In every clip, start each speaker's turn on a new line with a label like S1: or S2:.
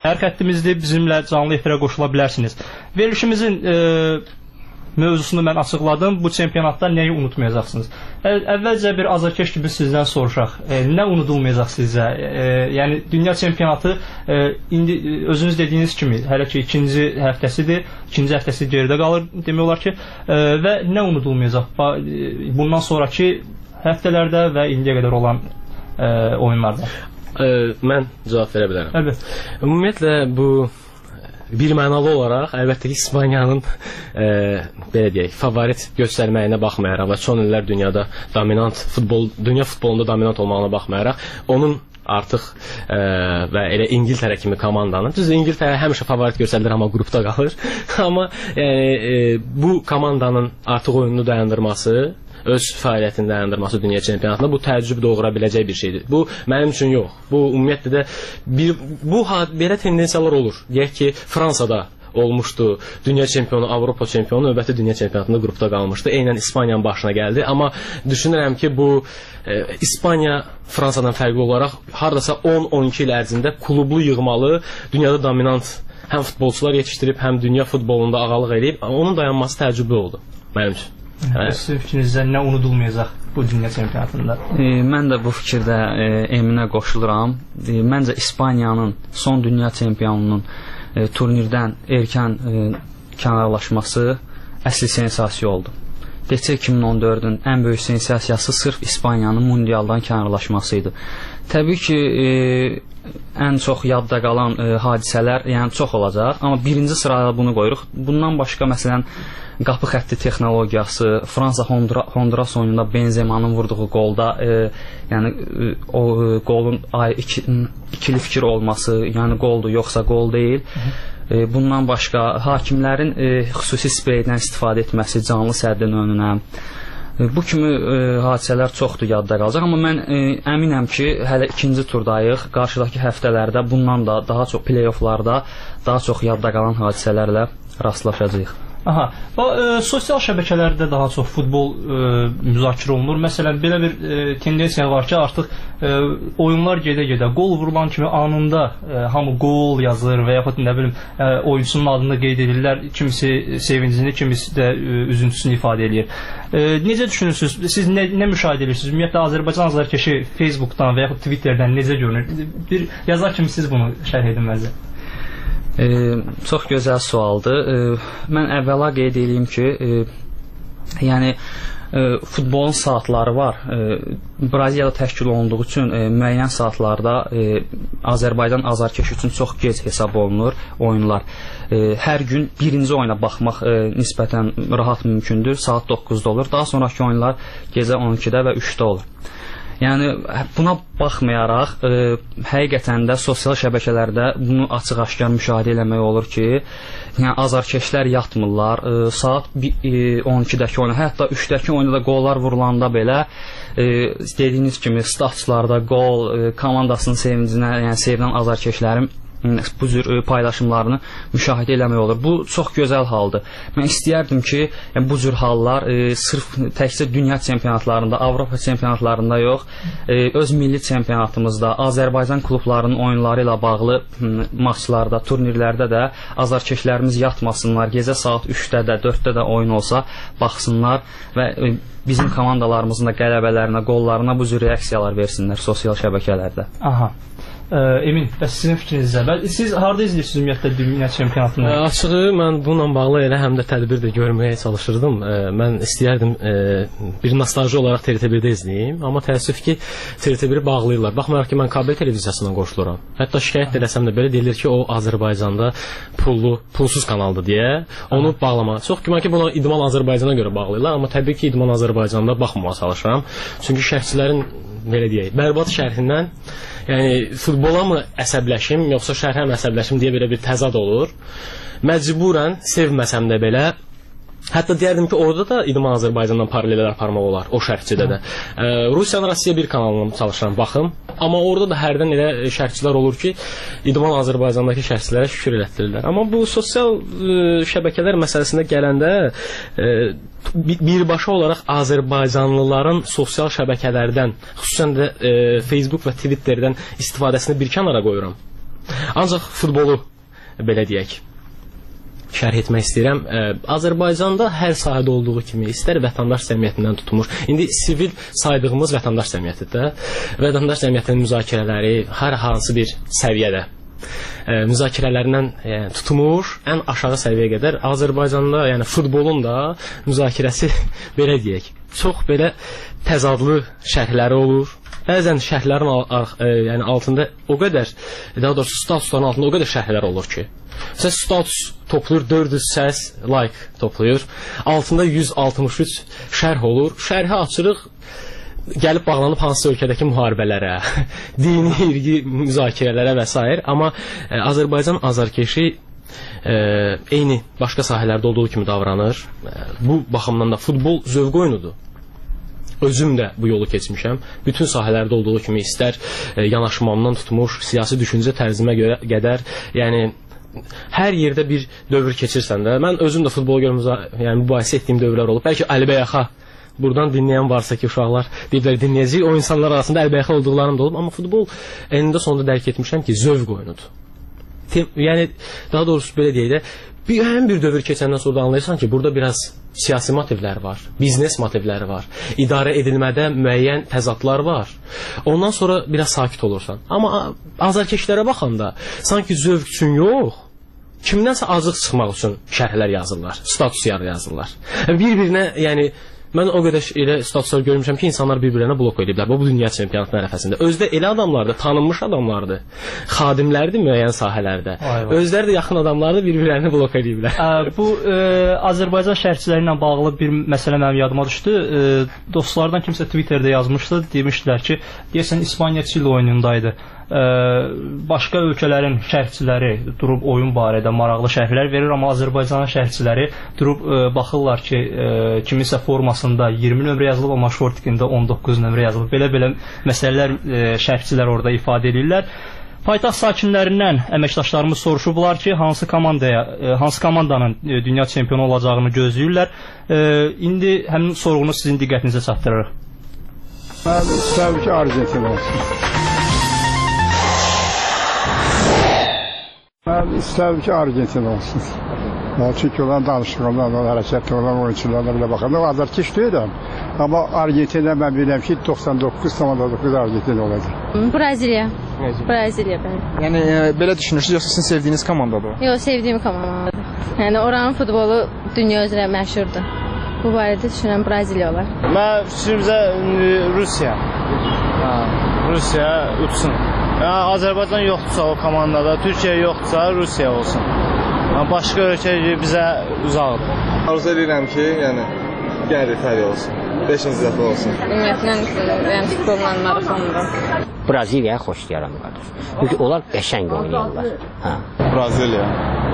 S1: Hər xəttimizdə bizimlə canlı efirə qoşula bilərsiniz. Verilişimizin mövzusunu mən açıqladım. Bu çempionatda nəyi unutmayacaqsınız? Əvvəlcə bir azarkeş kimi sizdən soruşaq. Nə unudulmayacaq sizcə? Yəni dünya çempionatı indi özünüz dediyiniz kimi hələ ki ikinci həftəsidir. İkinci həftəsi geridə qalır demək olar ki. Və nə unudulmayacaq? Bundan sonraki həftələrdə və indiyə qədər olan oyunlarda.
S2: Mən cavab verə bilərəm.
S1: Əlbəttə.
S2: Ümumiyyətlə bu bir mənalı olaraq əlbəttə ki İspaniyanın belə deyək, favorit göstərməyinə baxmayaraq və son illər dünyada dominant dünya futbolunda dominant olmağına baxmayaraq onun artıq və elə İngiltərə kimi komandanın, düzdür İngiltərə həmişə favorit göstərilir amma qrupda qalır. Amma bu komandanın artıq oyununu dayandırması, öz fəaliyyətini dayandırması dünya çempionatında bu təəccüb doğura biləcək bir şeydir. Bu mənim üçün yox. Bu ümumiyyətlə də belə tendensiyalar olur. Deyək ki, Fransada olmuşdu. Dünya çempionu, Avropa çempionu növbəti dünya çempionatında qrupda qalmışdı. Eynən İspaniyanın başına gəldi. Amma düşünürəm ki, bu İspaniya Fransadan fərqli olaraq hardasa 10-12 il ərzində klublu yığmalı, dünyada dominant həm futbolçular yetişdirib, həm dünya futbolunda ağalıq edib, onun dayanması təəccüblü oldu mənim üçün.
S1: Sizin fikrinizdə nə unudulmayacaq bu dünya çempionatında?
S3: Mən də bu fikirdə Eminə qoşuluram. Məncə İspaniyanın son dünya çempionunun turnirdən erkən kənarlaşması əsl sensasiya oldu. Deçə 2014-ün ən böyük sensasiyası sırf İspaniyanın mundialdan kənarlaşması idi. Təbii ki, ən çox yadda qalan hadisələr yəni çox olacaq, amma birinci sırada bunu qoyuruq. Bundan başqa məsələn qapı xətti texnologiyası, Fransa Honduras oyununda Benzemanın vurduğu qolda yəni o qolun ikili fikir olması, yəni qoldur yoxsa qol deyil. Bundan başqa hakimlərin xüsusi spreydən istifadə etməsi canlı səddin önünə. Bu kimi hadisələr çoxdur yadda qalacaq, amma mən əminəm ki, hələ ikinci turdayıq. Qarşıdakı həftələrdə bundan da daha çox play-offlarda daha çox yadda qalan hadisələrlə rastlaşacağıq.
S1: Aha, sosial şəbəkələrdə daha çox futbol müzakirə olunur. Məsələn, belə bir tendensiya var ki, artıq oyunlar gedə-gedə qol vurulan kimi anında hamı qol yazır və yaxud nə bilim oyunçunun adını qeyd edirlər. Kimisi sevincini, kimisi də üzüntüsünü ifadə edir. Necə düşünürsünüz? Siz nə müşahidə edirsiniz? Ümumiyyətlə Azərbaycan azarkeşi Facebookdan və yaxud Twitterdən necə görünür? Bir yazar kimi siz bunu şərh edin məzə.
S3: Çox gözəl sualdır. Mən əvvəla qeyd edeyim ki, yəni futbolun saatları var. Braziliyada təşkil olunduğu üçün müəyyən saatlarda Azərbaycan azarkeşi üçün çox gec hesab olunur oyunlar. Hər gün birinci oyuna baxmaq nisbətən rahat mümkündür. Saat 9-da olur. Daha sonraki oyunlar gecə 12-də və 3-də olur. Yəni buna baxmayaraq həqiqətən də sosial şəbəkələrdə bunu açıq-aşkar müşahidə eləmək olur ki, yəni azarkeşlər yatmırlar. Saat 12-dəki oyuna, hətta 3-dəki oyunda da qollar vurulanda belə dediyiniz kimi statuslarda qol, komandasının sevincinə, yəni sevinən azarkeşlərin bu cür paylaşımlarını müşahidə eləmək olur. Bu çox gözəl haldır. Mən istəyərdim ki, bu cür hallar sırf təkcə dünya çempionatlarında, Avropa çempionatlarında yox, öz milli çempionatımızda, Azərbaycan klublarının oyunları ilə bağlı maçlarda, turnirlərdə də azarkeşlərimiz yatmasınlar. Gecə saat 3-də də, 4-də də oyun olsa baxsınlar və bizim komandalarımızın da qələbələrinə, qollarına bu cür reaksiyalar versinlər sosial şəbəkələrdə.
S1: Aha. Emin, bəs sizin fikrinizdə? Siz harada izləyirsiniz ümumiyyətlə dünya çempionatını?
S2: Açığı, mən bununla bağlı elə həm də tədbir də görməyə çalışırdım. Mən istəyərdim bir nostalji olaraq TRT1-də izləyeyim, amma təəssüf ki, TRT1-i bağlayırlar. Baxmayaraq ki, mən kabel televiziyasından qoşuluram. Hətta şikayət eləsəm də belə deyilir ki, o Azərbaycanda pulsuz kanaldır deyə onu bağlamağa. Çox güman ki, bunu İdman Azərbaycana görə bağlayırlar, amma təbii ki, İdman Azərbaycanda baxmamağa çalışıram. Çünki şərhçilərin, belə deyək, bərbad şərhindən yəni futbola mı əsəbləşim, yoxsa şərhə mi əsəbləşim deyə belə bir təzad olur. Məcburən, sevməsəm də belə, hətta deyərdim ki, orada da İdman Azərbaycandan paralellər aparmaq olar, o şərhçidə də. Rusiyanın Rusiya bir kanalına çalışıram, baxım. Amma orada da hərdən elə şərhçilər olur ki, İdman Azərbaycandakı şərhçilərə şükür elətdirirlər. Amma bu sosial şəbəkələr məsələsində gələndə birbaşa olaraq Azərbaycanlıların sosial şəbəkələrdən, xüsusən də Facebook və Twitterdən istifadəsini bir kənara qoyuram. Ancaq futbolu belə deyək, şərh etmək istəyirəm. Azərbaycanda hər sahədə olduğu kimi istər vətəndaş cəmiyyətindən tutulmuş, indi sivil saydığımız vətəndaş cəmiyyətidir. Vətəndaş cəmiyyətinin müzakirələri hər hansı bir səviyyədə müzakirələrindən tutulmuş, ən aşağı səviyyəyə qədər Azərbaycanda, yəni futbolun da müzakirəsi belə deyək, çox belə təzadlı şərhləri olur. Bəzən şərhlərin altında o qədər, daha doğrusu statusların altında o qədər şərhlər olur ki, siz status toplayır, 400 səs, like toplayır, altında 163 şərh olur, şərhi açırıq, gəlib bağlanıb hansı ölkədəki müharibələrə, dini, irqi müzakirələrə və s. Amma Azərbaycan azarkeşi eyni başqa sahələrdə olduğu kimi davranır. Bu baxımdan da futbol zövq oyunudur. Özüm də bu yolu keçmişəm. Bütün sahələrdə olduğu kimi istər yanaşmamdan tutmuş, siyasi düşüncə tərzimə qədər, yəni hər yerdə bir dövr keçirsən də, mən özüm də futbol mübahisə etdiyim dövrlər olub. Bəlkə Əlbəyaxa buradan dinləyən varsa ki, uşaqlar deyiblər, dinləyəcək, o insanlar arasında Əlbəyaxa olduqlarım da olub, amma futbol enində sonunda dərk etmişəm ki, zövq oyunudur. Yəni, daha doğrusu belə deyək də, həm bir dövr keçəndən sonra anlayırsan ki, burada biraz siyasi motivlər var, biznes motivləri var, idarə edilmədə müəyyən təzadlar var. Ondan sonra biraz sakit olursan. Amma azarkeşlərə baxanda sanki zövq üçün yox, kimdənsə azıq çıxmaq üçün şərhlər yazırlar, status yazırlar. Bir-birinə, yəni, mən o qədər elə statuslar görmüşəm ki, insanlar bir-birinə blok ediblər bu dünya çempionatının ərəfəsində. Özdə elə adamlardır, tanınmış adamlardır, xadimlərdir müəyyən sahələrdə. Özləri də yaxın adamlardır, bir-birlərini blok ediblər.
S1: Bu Azərbaycan şərhçiləri ilə bağlı bir məsələ mənim yadıma düşdü. Dostlardan kimsə Twitterdə yazmışdı, demişdilər ki, deyəsən İspaniya Çili oyunundaydı. Başqa ölkələrin şərhçiləri durub oyun barədə maraqlı şərhlər verir, amma Azərbaycanın şərhçiləri durub baxırlar ki, kiminsə formasında 20 nömrə yazılıb, amma şortikində 19 nömrə yazılıb. Belə-belə məsələlər şərhçilər orada ifadə edirlər. Paytaxt sakinlərindən əməkdaşlarımız soruşublar ki, hansı komandanın dünya çempionu olacağını gözləyirlər. İndi həmin sorğunu sizin diqqətinizə çatdırırıq.
S4: Mən istəyirəm ki, Argentina olsun. Mən istəyirəm ki, Argentina olsun. Çünki olan danışıqlardan, hərəkətli olan oyunçularına belə baxanda o azarkeş deyiləm. Amma Argentina mən bilirəm ki, 99,9 Argentina olacaq.
S5: Braziliya. Braziliya bəli.
S6: Yəni belə düşünürsünüz, yoxsa sizin sevdiyiniz komandadır?
S5: Yox, sevdiyim komandadır. Yəni oranın futbolu dünya üzrə məşhurdur. Bu barədə düşünürəm Braziliya olar.
S7: Mən fikrimcə Rusiya. Rusiya uçsun. Azərbaycan yoxdursa o komandada, Türkiyə yoxdursa Rusiya olsun. Başqa ölkə bizə uzaqdır.
S8: Arzu edirəm ki, yəni gəlir İtaliya olsun. 5-ci dəfə olsun.
S5: Ümumiyyətlə, futbolla marafondur.
S9: Braziliyaya xoşlayıram qardaş. Çünki onlar qəşəng oynayırlar.
S8: Braziliya.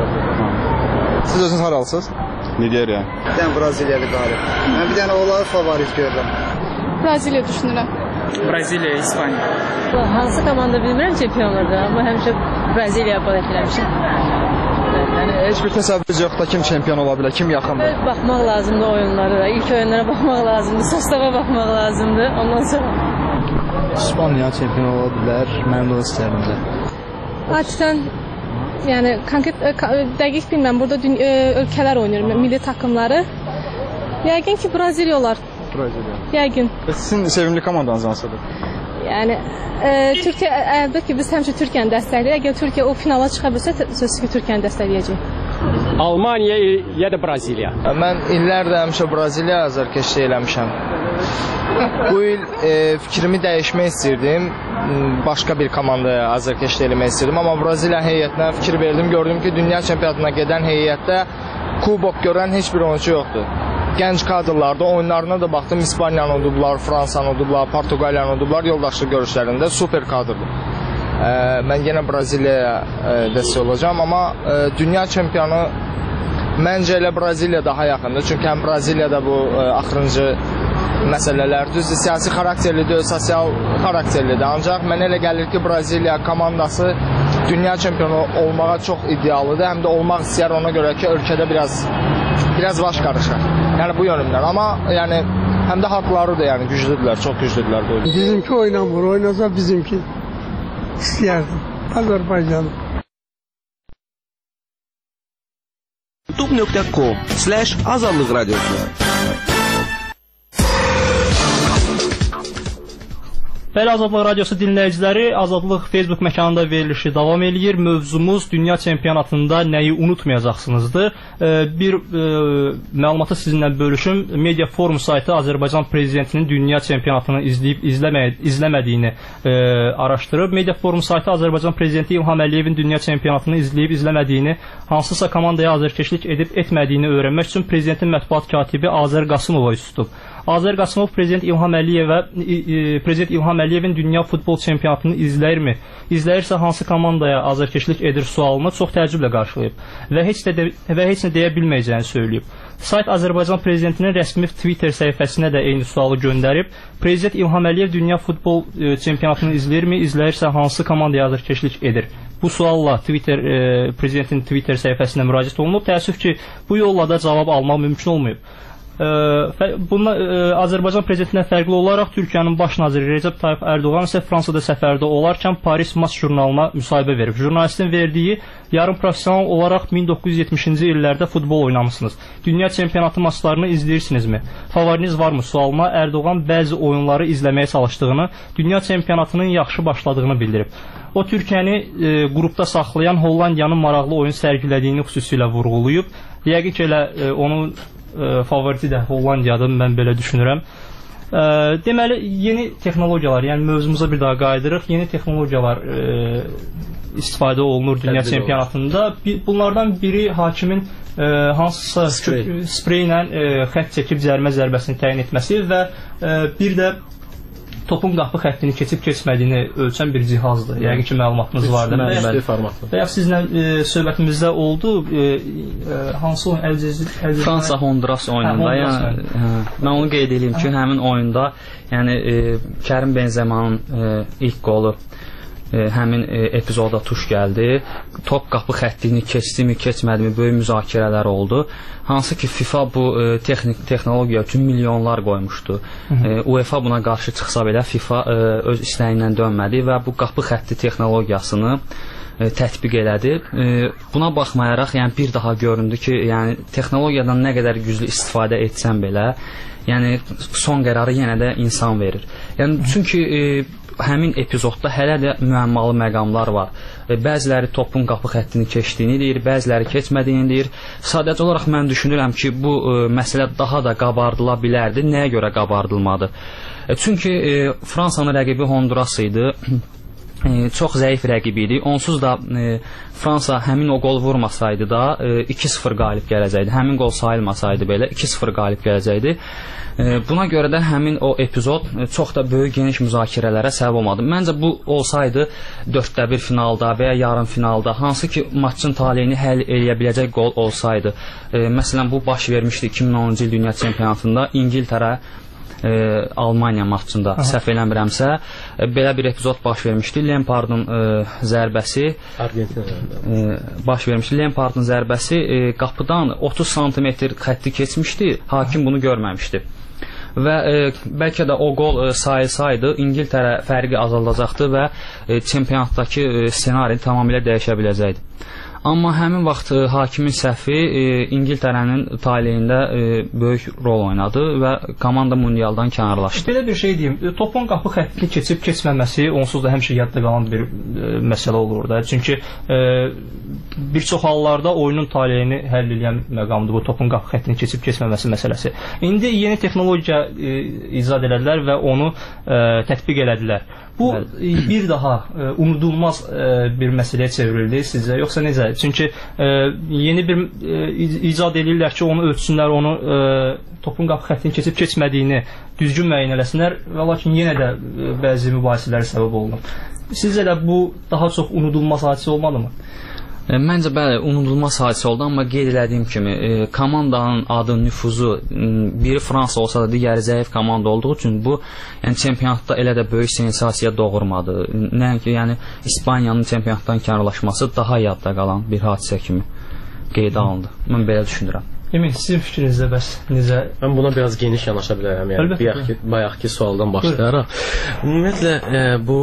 S6: Siz özünüz haralısınız?
S8: Nigeriya.
S10: Bir dənə Braziliyalı qalib. Mən bir dənə onları favorit görürəm.
S11: Braziliya düşünürəm.
S3: Braziliya, İspaniya.
S5: Hansı komanda bilmirəm çempionlardır, amma həmişə Braziliya bal etmişəm.
S6: Yəni heç bir təsəvvürünüz yoxdur kim çempion ola bilər, kim yaxındır?
S5: Baxmaq lazımdır oyunlara da, ilk oyunlara baxmaq lazımdır, sostava baxmaq lazımdır, ondan sonra.
S10: İspaniya çempion ola bilər, mən də istəyirəm də.
S11: Adətən, yəni konkret dəqiq bilmirəm, burada ölkələr oynayır, milli takımları. Yəqin ki, Braziliya olar.
S6: Braziliya.
S11: Yəqin.
S6: Sizin sevimli komandanız hansıdır?
S11: Yəni Türkiyə, əlbəttə ki, biz həmişə Türkiyəni dəstəkləyək. Əgər Türkiyə o finala çıxa bilsə, sözsüz ki, Türkiyəni dəstəkləyəcək.
S9: Almaniya ya da Braziliya.
S10: Mən illərdə həmişə Braziliya azarkeşlik eləmişəm. Bu il fikrimi dəyişmək istirdim. Başqa bir komandaya azarkeşlik eləmək istirdim. Amma Braziliya heyətinə fikir verdim. Gördüm ki, dünya çempionatına gedən heyətdə kubok görən heç bir oyuncu yoxdur. Gənc kadrlarda oyunlarına da baxdım. İspaniyanı udublar, Fransanı udublar, Portuqaliyanı udublar. Yoldaşlıq görüşlərində super kadrdır. Mən yenə Braziliyaya dəstək olacağım. Amma dünya çempionu məncə elə Braziliya daha yaxındır. Çünki həm Braziliyada bu axırıncı məsələlər düzdür, siyasi xarakterlidir, sosial xarakterlidir. Ancaq mənə elə gəlir ki, Braziliya komandası dünya çempionu olmağa çox idealıdır. Həm də olmaq istəyər, ona görə ki, ölkədə biraz baş qarışır. Yəni bu yönümdən. Amma yəni həm də haqlarıdır, yəni güclüdürlər, çox güclüdürlər.
S4: Bizimki oynamır, oynasa bizimki istəyərdim. Azərbaycanı.
S12: youtube.com/azadlıq radiosu.
S1: Bəli, Azadlıq Radiosu dinləyiciləri, Azadlıq Facebook məkanında verilişi davam eləyir. Mövzumuz dünya çempionatında nəyi unutmayacaqsınızdır. Bir məlumatı sizinlə bölüşüm. Media Forum saytı Azərbaycan prezidentinin dünya çempionatını izləyib izləmədiyini araşdırıb. Media Forum saytı Azərbaycan prezidenti İlham Əliyevin dünya çempionatını izləyib izləmədiyini, hansısa komandaya azarkeşlik edib etmədiyini öyrənmək üçün prezidentin mətbuat katibi Azər Qasımova üst tutub. Azər Qasımov prezident İlham Əliyevin dünya futbol çempionatını izləyirmi? İzləyirsə hansı komandaya azarkeşlik edir sualını çox təəccüblə qarşılayıb və heç nə deyə bilməyəcəyini söyləyib. Sayt Azərbaycan prezidentinin rəsmi Twitter səhifəsinə də eyni sualı göndərib. Prezident İlham Əliyev dünya futbol çempionatını izləyirmi? İzləyirsə hansı komandaya azarkeşlik edir? Bu sualla prezidentin Twitter səhifəsinə müraciət olunub. Təəssüf ki, bu yolla da cavab almaq mümkün olmayıb. Azərbaycan prezidentindən fərqli olaraq Türkiyənin baş naziri Recep Tayyip Erdoğan isə Fransada səfərdə olarkən Paris Match jurnalına müsahibə verib. Jurnalistin verdiyi yarım professional olaraq 1970-ci illərdə futbol oynamısınız. Dünya çempionatı maçlarını izləyirsinizmi? Favoriniz varmı? Sualına Erdoğan bəzi oyunları izləməyə çalışdığını, dünya çempionatının yaxşı başladığını bildirib. O Türkiyəni qrupda saxlayan Hollandiyanın maraqlı oyun sərgilədiyini xüsusilə vurğulayıb. Yəqin ki, elə onun favoriti də Hollandiyadır, mən belə düşünürəm. Deməli, yeni texnologiyalar, yəni mövzumuza bir daha qayıdırıq, yeni texnologiyalar istifadə olunur dünya çempionatında. Bunlardan biri hakimin hansısa sprey ilə xətt çəkib cərimə zərbəsini təyin etməsi və bir də topun qapı xəttini keçib-keçmədiyini ölçən bir cihazdır. Yəqin ki, məlumatınız vardır. Və ya sizlə söhbətimizdə oldu, hansı oyun?
S3: Fransa-Honduras oyununda. Mən onu qeyd edeyim ki, həmin oyunda Kərim Benzemanın ilk qolu həmin epizoda tuş gəldi. Top qapı xəttini keçdimi, keçmədimi böyük müzakirələr oldu. Hansı ki FIFA bu texnologiya üçün milyonlar qoymuşdu. UEFA buna qarşı çıxsa belə FIFA öz istəyindən dönmədi və bu qapı xətti texnologiyasını tətbiq elədi. Buna baxmayaraq, bir daha göründü ki, texnologiyadan nə qədər güclü istifadə etsən belə, son qərarı yenə də insan verir. Çünki həmin epizodda hələ də müəmmalı məqamlar var. Bəziləri topun qapı xəttini keçdiyini deyir, bəziləri keçmədiyini deyir. Sadəcə olaraq mən düşünürəm ki, bu məsələ daha da qabardıla bilərdi. Nəyə görə qabardılmadı? Çünki Fransanın rəqibi Honduras idi. Çox zəif rəqib idi. Onsuz da Fransa həmin o qol vurmasaydı da 2-0 qalib gələcəkdi. Həmin qol sayılmasaydı belə 2-0 qalib gələcəkdi. Buna görə də həmin o epizod çox da böyük geniş müzakirələrə səbəb olmadı. Məncə bu olsaydı 4-1 finalda və ya yarım finalda, hansı ki maçın taleyini həll eləyə biləcək qol olsaydı. Məsələn, bu baş vermişdi 2010-cu il dünya çempionatında İngiltərə Almaniya maçında, səhv eləmirəmsə, belə bir epizod baş vermişdi. Lampardın zərbəsi qapıdan 30 sm xətti keçmişdi, hakim bunu görməmişdi. Və bəlkə də o qol sayılsaydı İngiltərə fərqi azaldacaqdı və çempionatdakı ssenari tamamilə dəyişə biləcəkdi. Amma həmin vaxt hakimin səhvi İngiltərənin taleyində böyük rol oynadı və komanda mundialdan kənarlaşdı.
S1: Belə bir şey deyim, topun qapı xəttini keçib keçməməsi onsuz da həmişə yadda qalan bir məsələ olur da. Çünki bir çox hallarda oyunun taleyini həll edən məqamdır bu topun qapı xəttini keçib keçməməsi məsələsi. İndi yeni texnologiya icad elədilər və onu tətbiq elədilər. Bu bir daha unudulmaz bir məsələyə çevrildi sizcə, yoxsa necə? Çünki yeni bir icad edirlər ki, onu ölçsünlər, onu topun qapı xəttini keçib keçmədiyini düzgün müəyyən eləsinlər və lakin yenə də bəzi mübahisələrə səbəb olunur. Sizcə də bu daha çox unudulmaz hadisə olmalımı?
S3: Məncə bəli, unudulmaz hadisə oldu, amma qeyd elədiyim kimi komandanın adı, nüfuzu biri Fransa olsa da digəri zəif komanda olduğu üçün bu çempionatda elə də böyük sensasiya doğurmadı. Nəinki İspaniyanın çempionatdan kənarlaşması daha yadda qalan bir hadisə kimi qeydə alındı. Mən belə düşünürəm.
S1: Emin, sizin fikrinizdə bəs necə?
S2: Mən buna biraz geniş yanaşa bilərəm. Yəni bayaqki sualdan başlayaraq. Ümumiyyətlə bu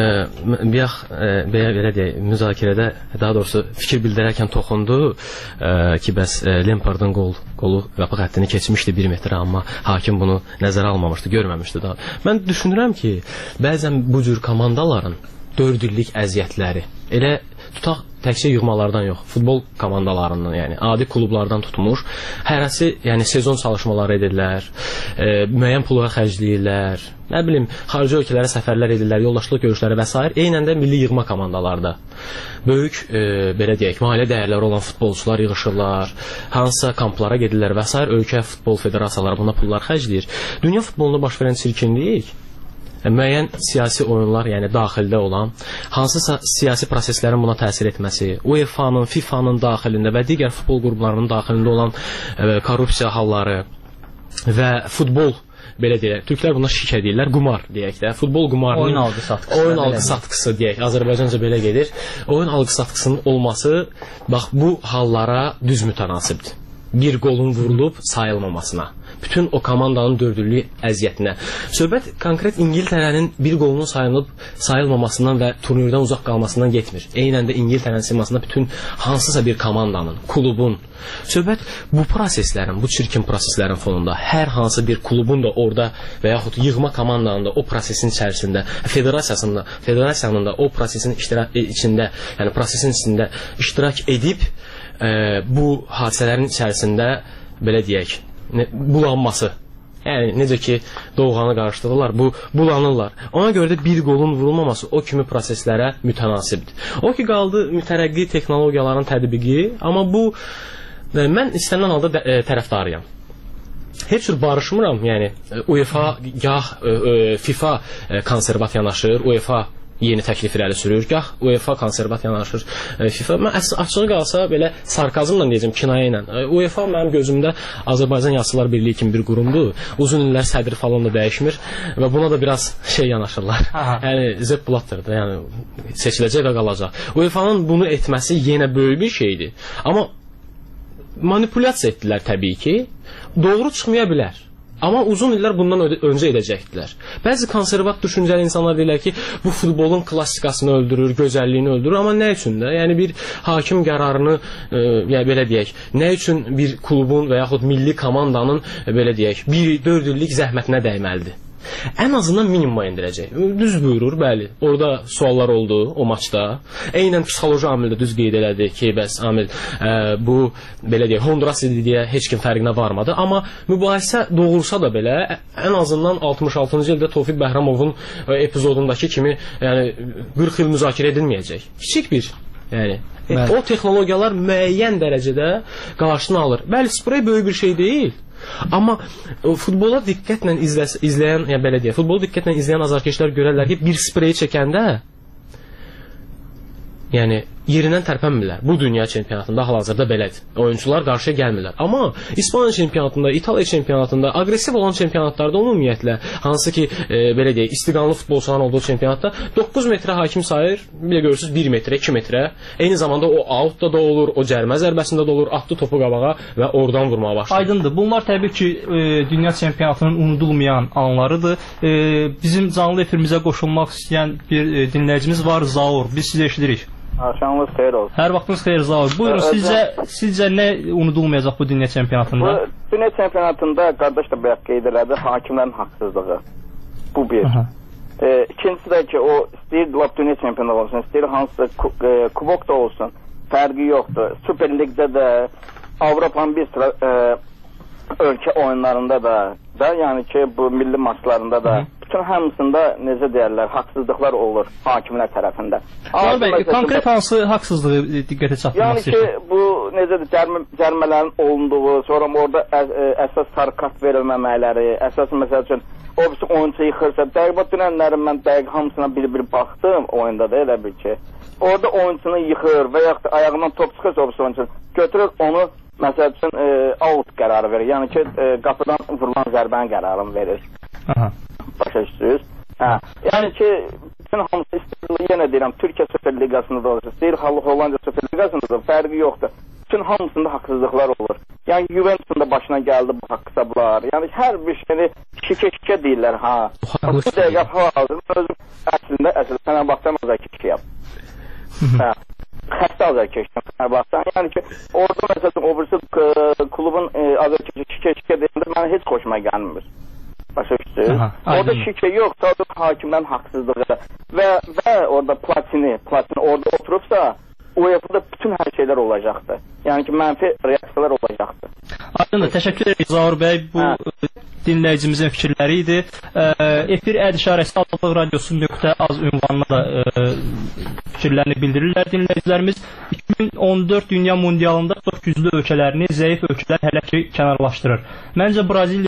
S2: belə deyək, müzakirədə daha doğrusu fikir bildirərkən toxundu ki, bəs Lampardın qolu qapı xəttini keçmişdi 1 metrə, amma hakim bunu nəzərə almamışdı, görməmişdi daha. Mən düşünürəm ki, bəzən bu cür komandaların 4 illik əziyyətləri elə tutaq təkcə yığmalardan yox, futbol komandalarından, yəni adi klublardan tutmuş, hərəsi, yəni sezon çalışmaları edirlər, müəyyən pullara xərcləyirlər, nə bilim, xarici ölkələrə səfərlər edirlər, yoldaşlıq görüşləri və s. Eynən də milli yığma komandalarda böyük, belə deyək, maliyyə dəyərləri olan futbolçular yığışırlar, hansısa kamplara gedirlər və s. Ölkə futbol federasiyaları buna pullar xərcləyir. Dünya futbolunda baş verən çirkinlik müəyyən siyasi oyunlar, yəni daxildə olan, hansısa siyasi proseslərin buna təsir etməsi, UEFA-nın, FIFA-nın daxilində və digər futbol qruplarının daxilində olan korrupsiya halları və futbol, belə deyək, türklər buna şik edirlər, qumar deyək də, futbol qumarının oyun algı satqısı deyək, Azərbaycanca belə gedir. Oyun algı satqısının olması bax bu hallara düz mütənasibdir. Bir qolun vurulub sayılmamasına, bütün o komandanın dördüllük əziyyətinə. Söhbət konkret İngiltərənin bir qolunun sayılmamasından və turnirdən uzaq qalmasından getmir. Eynən də İngiltərənin simasında bütün hansısa bir komandanın, klubun. Söhbət bu proseslərin, bu çirkin proseslərin fonunda hər hansı bir klubun da orada və yaxud yığma komandanın da o prosesin içərisində, federasiyanın da o prosesin içində, yəni prosesin içində iştirak edib bu hadisələrin içərisində, belə deyək, bulanması. Yəni, necə ki, doğanı qarışdırırlar, bulanırlar. Ona görə də bir qolun vurulmaması o kimi proseslərə mütənasibdir. O ki, qaldı mütərəqqi texnologiyaların tətbiqi, amma bu, mən istənilən halda tərəfdarıyam. Heç cür barışmıram, yəni, UEFA, gah FIFA konservat yanaşır, UEFA yeni təklif irəli sürür, gah UEFA konservat yanaşır FIFA. Mən açığı qalsa belə sarkazmla deyəcəm, kinayə ilə. UEFA mənim gözümdə Azərbaycan Yazıçılar Birliyi kimi bir qurumdur. Uzun illər sədri falan da dəyişmir və buna da biraz yanaşırlar. Yəni Sepp Blatter'dır, yəni seçiləcək və qalacaq. UEFA-nın bunu etməsi yenə böyük bir şeydir. Amma manipulyasiya etdilər təbii ki. Doğru çıxmaya bilər. Amma uzun illər bundan öncə edəcəkdilər. Bəzi konservat düşüncəli insanlar deyirlər ki, bu futbolun klassikasını öldürür, gözəlliyini öldürür. Amma nə üçün də? Yəni bir hakim qərarını, yəni belə deyək, nə üçün bir klubun və yaxud milli komandanın, belə deyək, 4 illik zəhmətinə dəyməlidir? Ən azından minimuma endirəcək. Düz buyurur, bəli. Orada suallar oldu o maçda. Eynən psixoloji amil də düz qeyd elədi ki, bəs amil bu, belə deyək, Honduras idi deyə heç kim fərqinə varmadı. Amma mübahisə doğursa da belə, ən azından 66-cı ildə Tofiq Bəhramovun epizodundakı kimi, yəni 40 il müzakirə edilməyəcək. Kiçik bir, yəni o texnologiyalar müəyyən dərəcədə qarşısını alır. Bəli, sprey böyük bir şey deyil. Amma futbola diqqətlə izləyən, yəni belə deyək, futbolu diqqətlə izləyən azarkeşlər görərlər ki, bir spreyi çəkəndə yəni yerindən tərpənmirlər. Bu dünya çempionatında hal-hazırda belədir. Oyunçular qarşıya gəlmirlər. Amma İspaniya çempionatında, İtaliya çempionatında, aqressiv olan çempionatlarda ümumiyyətlə, hansı ki, belə deyək, istiqanlı futbolçuların olduğu çempionatda 9 metrə hakim sayır, bir də görürsünüz 1 metrə, 2 metrə. Eyni zamanda o outda da olur, o cərmə zərbəsində də olur, atdı topu qabağa və oradan vurmağa başlayır.
S1: Aydındır. Bunlar təbii ki, dünya çempionatının unudulmayan anlarıdır. Bizim canlı efirimizə qoşulmaq istəyən bir dinləyicimiz var, Zaur. Biz sizi eşidirik.
S12: Axşamınız xeyir olsun.
S1: Hər vaxtınız xeyir, Zaur. Buyurun, sizcə nə unudulmayacaq bu dünya çempionatında?
S12: Bu dünya çempionatında qardaş da bayaq qeyd elədi, hakimlərin haqsızlığı. Bu bir. İkincisi də ki, o istəyir dünya çempionatı olsun, istəyir hansısa kubok da olsun, fərqi yoxdur. Süper Ligdə də, Avropanın bir sıra ölkə oyunlarında da, yəni ki, bu milli maçlarında da, bütün hamısında necə deyərlər, haqsızlıqlar olur hakimlər tərəfində.
S1: Konkret hansı haqsızlığı diqqətə çatdırmaq istəyir?
S12: Yəni ki, bu necədir, cərmələrin olunduğu, sonra orada əsas sarı kart verilməməkləri, əsas məsəl üçün, o birisi oyuncu yıxırsa, dəqiqat dünənlərin mən dəqiq hamısına bir baxdım oyunda da elə bil ki, orada oyuncunu yıxır və yaxud da ayağından top çıxırsa o birisi oyuncu götürür onu, məsəl üçün, out qərarı verir. Yəni ki, qapıdan vurulan zərbənin qərarını verir. Başa düşürüz. Yəni ki, bütün hamısı istəyir, yenə deyirəm, Türkiyə Süper Liqasında da olur, istəyir Hollandiya Süper Liqasında da fərqi yoxdur. Bütün hamısında haqsızlıqlar olur. Yəni Juventus'un da başına gəldi bu haqsablar. Yəni hər bir şeyini şikə deyirlər ha. Bu dəqiqə hal-hazır özüm əslində Fenerbahçe azarkeşi yap. Hə. Xəstə azarkeşi Fenerbahçe. Yəni ki orada məsələn o birisi klubun azarkeşi şikə deyəndə mənə heç xoşuma gəlmir. Başa düşdünüz? Orada şikə yox, sadəcə hakimdən haqsızlığı və orada Platini orada oturubsa UEFA'da bütün hər şeylər olacaqdır. Yəni ki, mənfi reaksiyalar olacaqdır.
S1: Aydındır, təşəkkür ederiz Zaur bəy. Bu dinləyicimizin fikirləri idi. Efir əd işarəsi Azadlıq Radiosu.az ünvanına da fikirlərini bildirirlər dinləyicilərimiz. 2014 Dünya Mundialında çox güclü ölkələrini zəif ölkələr hələ ki kənarlaşdırır. Məncə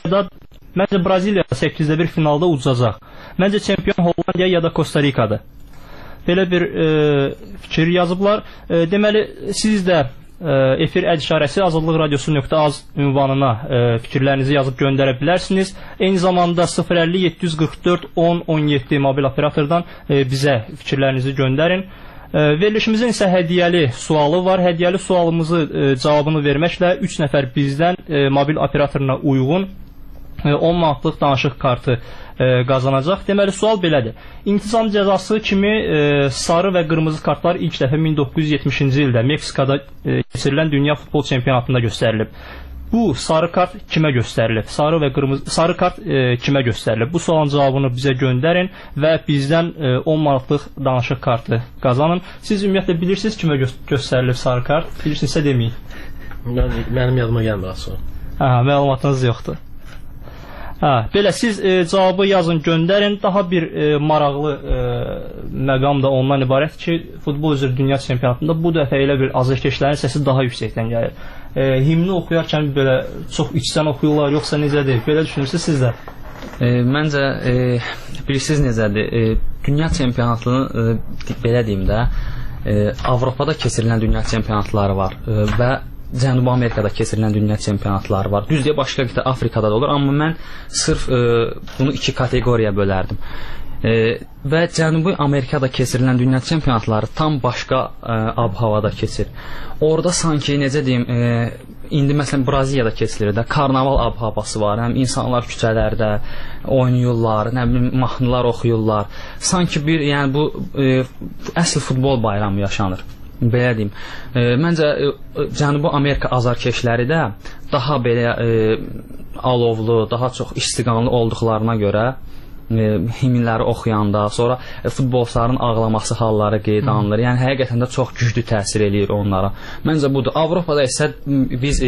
S1: Braziliya 8-də 1 finalda udacaq. Məncə çempion Hollandiya ya da Costa Rika'dır. Belə bir fikir yazıblar. Deməli, siz də efir əd işarəsi Azadlıq Radiosu.az ünvanına fikirlərinizi yazıb göndərə bilərsiniz. Eyni zamanda 050 744 10 17 mobil operatordan bizə fikirlərinizi göndərin. Verilişimizin isə hədiyyəli sualı var. Hədiyyəli sualımızı cavabını verməklə 3 nəfər bizdən mobil operatoruna uyğun 10 manatlıq danışıq kartı qazanacaq. Deməli, sual belədir. İntizam cəzası kimi sarı və qırmızı kartlar ilk dəfə 1970-ci ildə Meksikada keçirilən Dünya Futbol Çempionatında göstərilib. Bu sarı kart kimə göstərilib? Sarı kart kimə göstərilib? Bu sualın cavabını bizə göndərin və bizdən 10 manatlıq danışıq kartı qazanın. Siz ümumiyyətlə bilirsiniz kimə göstərilib sarı kart? Bilirsinizsə deməyin.
S2: Mənim yadıma gəlmir aslında.
S1: Məlumatınız yoxdur. Belə siz cavabı yazın, göndərin. Daha bir maraqlı məqam da ondan ibarət ki, futbol üzrə dünya çempionatında bu dəfə elə bir azarkeşlərin səsi daha yüksəkdən gəlir. Himni oxuyarkən belə çox içdən oxuyurlar, yoxsa necədir? Belə düşünürsünüz siz də?
S3: Məncə bilirsiniz necədir? Dünya çempionatını belə deyim də, Avropada keçirilən dünya çempionatları var və Cənubi Amerikada keçirilən dünya çempionatları var. Düzdür, başqa qitə Afrikada da olur, amma mən sırf bunu 2 kateqoriyaya bölərdim. Və Cənubi Amerikada keçirilən dünya çempionatları tam başqa ab-havada keçir. Orada sanki necə deyim, indi məsələn Braziliyada keçilir də, karnaval ab-havası var. Həm insanlar küçələrdə oynayırlar, nə bilim mahnılar oxuyurlar. Sanki bir, yəni bu əsl futbol bayramı yaşanır. Belə deyim. Məncə Cənubi Amerika azarkeşləri də daha belə alovlu, daha çox istiqamlı olduqlarına görə himnləri oxuyanda, sonra futbolçuların ağlaması halları qeyd alınır. Yəni həqiqətən də çox güclü təsir eləyir onlara. Məncə budur. Avropada isə biz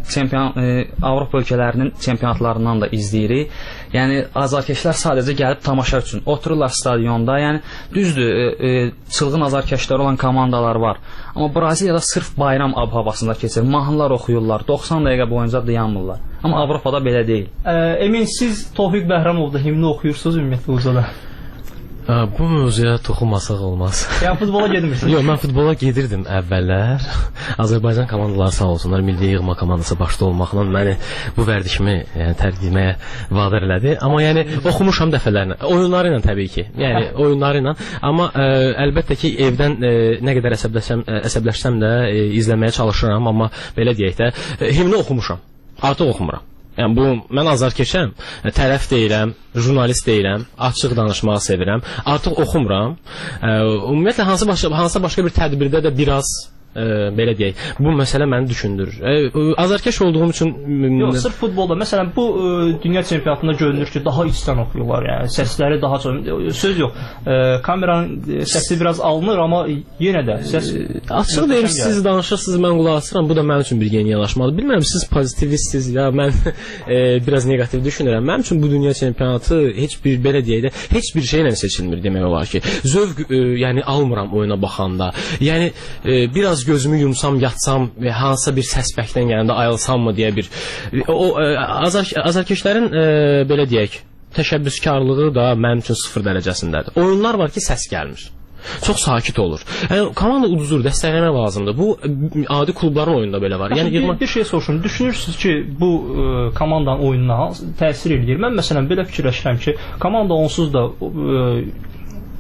S3: Avropa ölkələrinin çempionatlarından da izləyirik. Yəni azarkeşlər sadəcə gəlib tamaşa üçün otururlar stadionda. Yəni düzdür, çılğın azarkeşlər olan komandalar var. Amma Braziliyada sırf bayram ab-havasında keçir. Mahnılar oxuyurlar. 90 dəqiqə boyunca dayanmırlar. Amma Avropada belə deyil.
S1: Emin, siz Tofiq Bəhramovda himni oxuyursunuz ümumiyyətlə uzada?
S2: Bu mövzuya toxunmasaq olmaz.
S1: Yəni futbola gedmirsiniz?
S2: Yox, mən futbola gedirdim əvvəllər. Azərbaycan komandaları sağ olsunlar, milli yığma komandası başda olmaqla məni bu vərdişimi tərk etməyə vadar elədi. Amma yəni oxumuşam dəfələrlə. Oyunları ilə təbii ki. Yəni oyunları ilə. Amma əlbəttə ki evdən nə qədər əsəbləşsəm də izləməyə çalışıram, amma belə deyək də himni oxumuşam. Artıq oxumuram. Yəni bu mən azarkeşəm, tərəf deyirəm, jurnalist deyirəm, açıq danışmağı sevirəm. Artıq oxumuram. Ümumiyyətlə hansısa başqa bir tədbirdə də biraz belə deyək, bu məsələ məni düşündürür. Azarkeş olduğum üçün
S1: yox, sırf futbolda məsələn bu dünya çempionatında görünür ki, daha içdən oxuyurlar, yəni səsləri daha çox, söz yox. Kameranın səsi biraz alınır, amma yenə də səs
S2: açıq deyim, siz danışırsınız, mən qulaq asıram. Bu da mənim üçün bir yeniləşmədir. Bilmirəm, siz pozitivistiniz ya, mən biraz neqativ düşünürəm. Mənim üçün bu dünya çempionatı heç bir belə deyək də, heç bir şeylə seçilmir demək olar ki. Zövq yəni almıram oyuna baxanda. Yəni biraz gözümü yumsam, yatsam və hansısa bir səsbəkdən gələndə ayılsam mı deyə bir azarkeşlərin belə deyək, təşəbbüskarlığı da mənim üçün 0 dərəcəsindədir. Oyunlar var ki, səs gəlmir. Çox sakit olur. Yəni komanda uduzur, dəstəkləmək lazımdır. Bu adi klubların oyununda belə var. Yəni
S1: bir şey soruşum. Düşünürsünüz ki, bu komandanın oyununa təsir edir? Mən məsələn belə fikirləşirəm ki, komanda onsuz da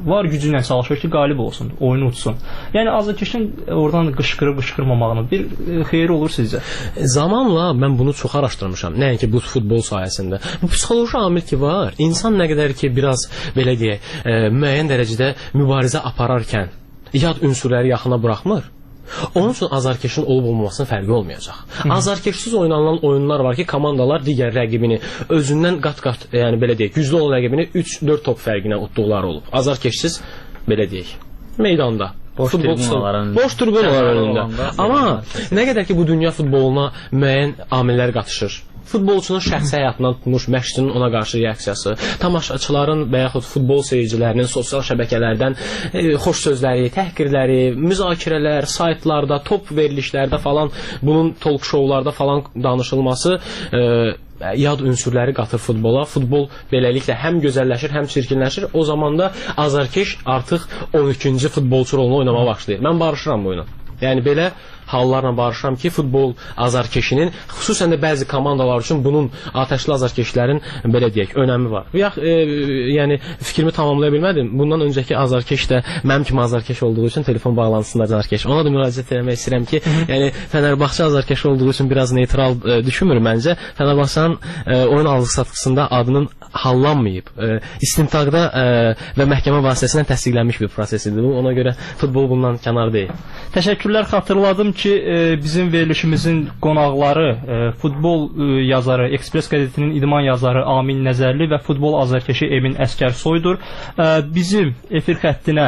S1: var gücü ilə çalışır ki, qalib olsun, oyunu utsun. Yəni azarkeşin oradan qışqırıb-qışqırmamağının bir xeyri olur sizcə?
S2: Zamanla mən bunu çox araşdırmışam. Nəinki bu futbol sayəsində. Bu psixoloji amil ki var. İnsan nə qədər ki biraz belə deyək, müəyyən dərəcədə mübarizə apararkən yad ünsürləri yaxına buraxmır. Onun üçün azarkeşin olub-olmamasının fərqi olmayacaq. Azarkeşsiz oynanılan oyunlar var ki, komandalar digər rəqibini özündən qat-qat, yəni belə deyək, güclü olan rəqibini 3-4 top fərqinə utduqları olub. Azarkeşsiz belə deyək, meydanda. Boş tribünalar önündə. Amma nə qədər ki bu dünya futboluna müəyyən amillər qatışır. Futbolçunun şəxsi həyatından tutmuş məşqçinin ona qarşı reaksiyası, tamaşaçıların və yaxud futbol seyircilərinin sosial şəbəkələrdən xoş sözləri, təhqirləri, müzakirələr, saytlarda, top verilişlərdə falan, bunun talk showlarda falan danışılması yad ünsürləri qatır futbola. Futbol beləliklə həm gözəlləşir, həm çirkinləşir. O zaman da azarkeş artıq 12-ci futbolçu rolunu oynamağa başlayır. Mən barışıram bu oyuna. Yəni belə hallarla barışıram ki, futbol azarkeşinin, xüsusən də bəzi komandalar üçün bunun atəşli azarkeşlərin belə deyək, önəmi var. Yəni fikrimi tamamlaya bilmədim. Bundan öncəki azarkeş də mənim kimi azarkeş olduğu üçün telefon bağlantısında azarkeş. Ona da müraciət etmək istəyirəm ki, yəni Fənərbağçı azarkeş olduğu üçün biraz neytral düşünmür məncə. Fənərbağçının oyun alıq-satqısında adının hallanmayıb. İstintaqda və məhkəmə vasitəsilə təsdiqlənmiş bir prosesidir. Ona görə futbol bundan kənar deyil.
S1: Təşəkkürlər, xatırladım ki, bizim verilişimizin qonaqları futbol yazarı, Ekspres qəzetinin idman yazarı Amin Nəzərli və futbol azarkeşi Emin Əskərsoydur. Bizim efir xəttinə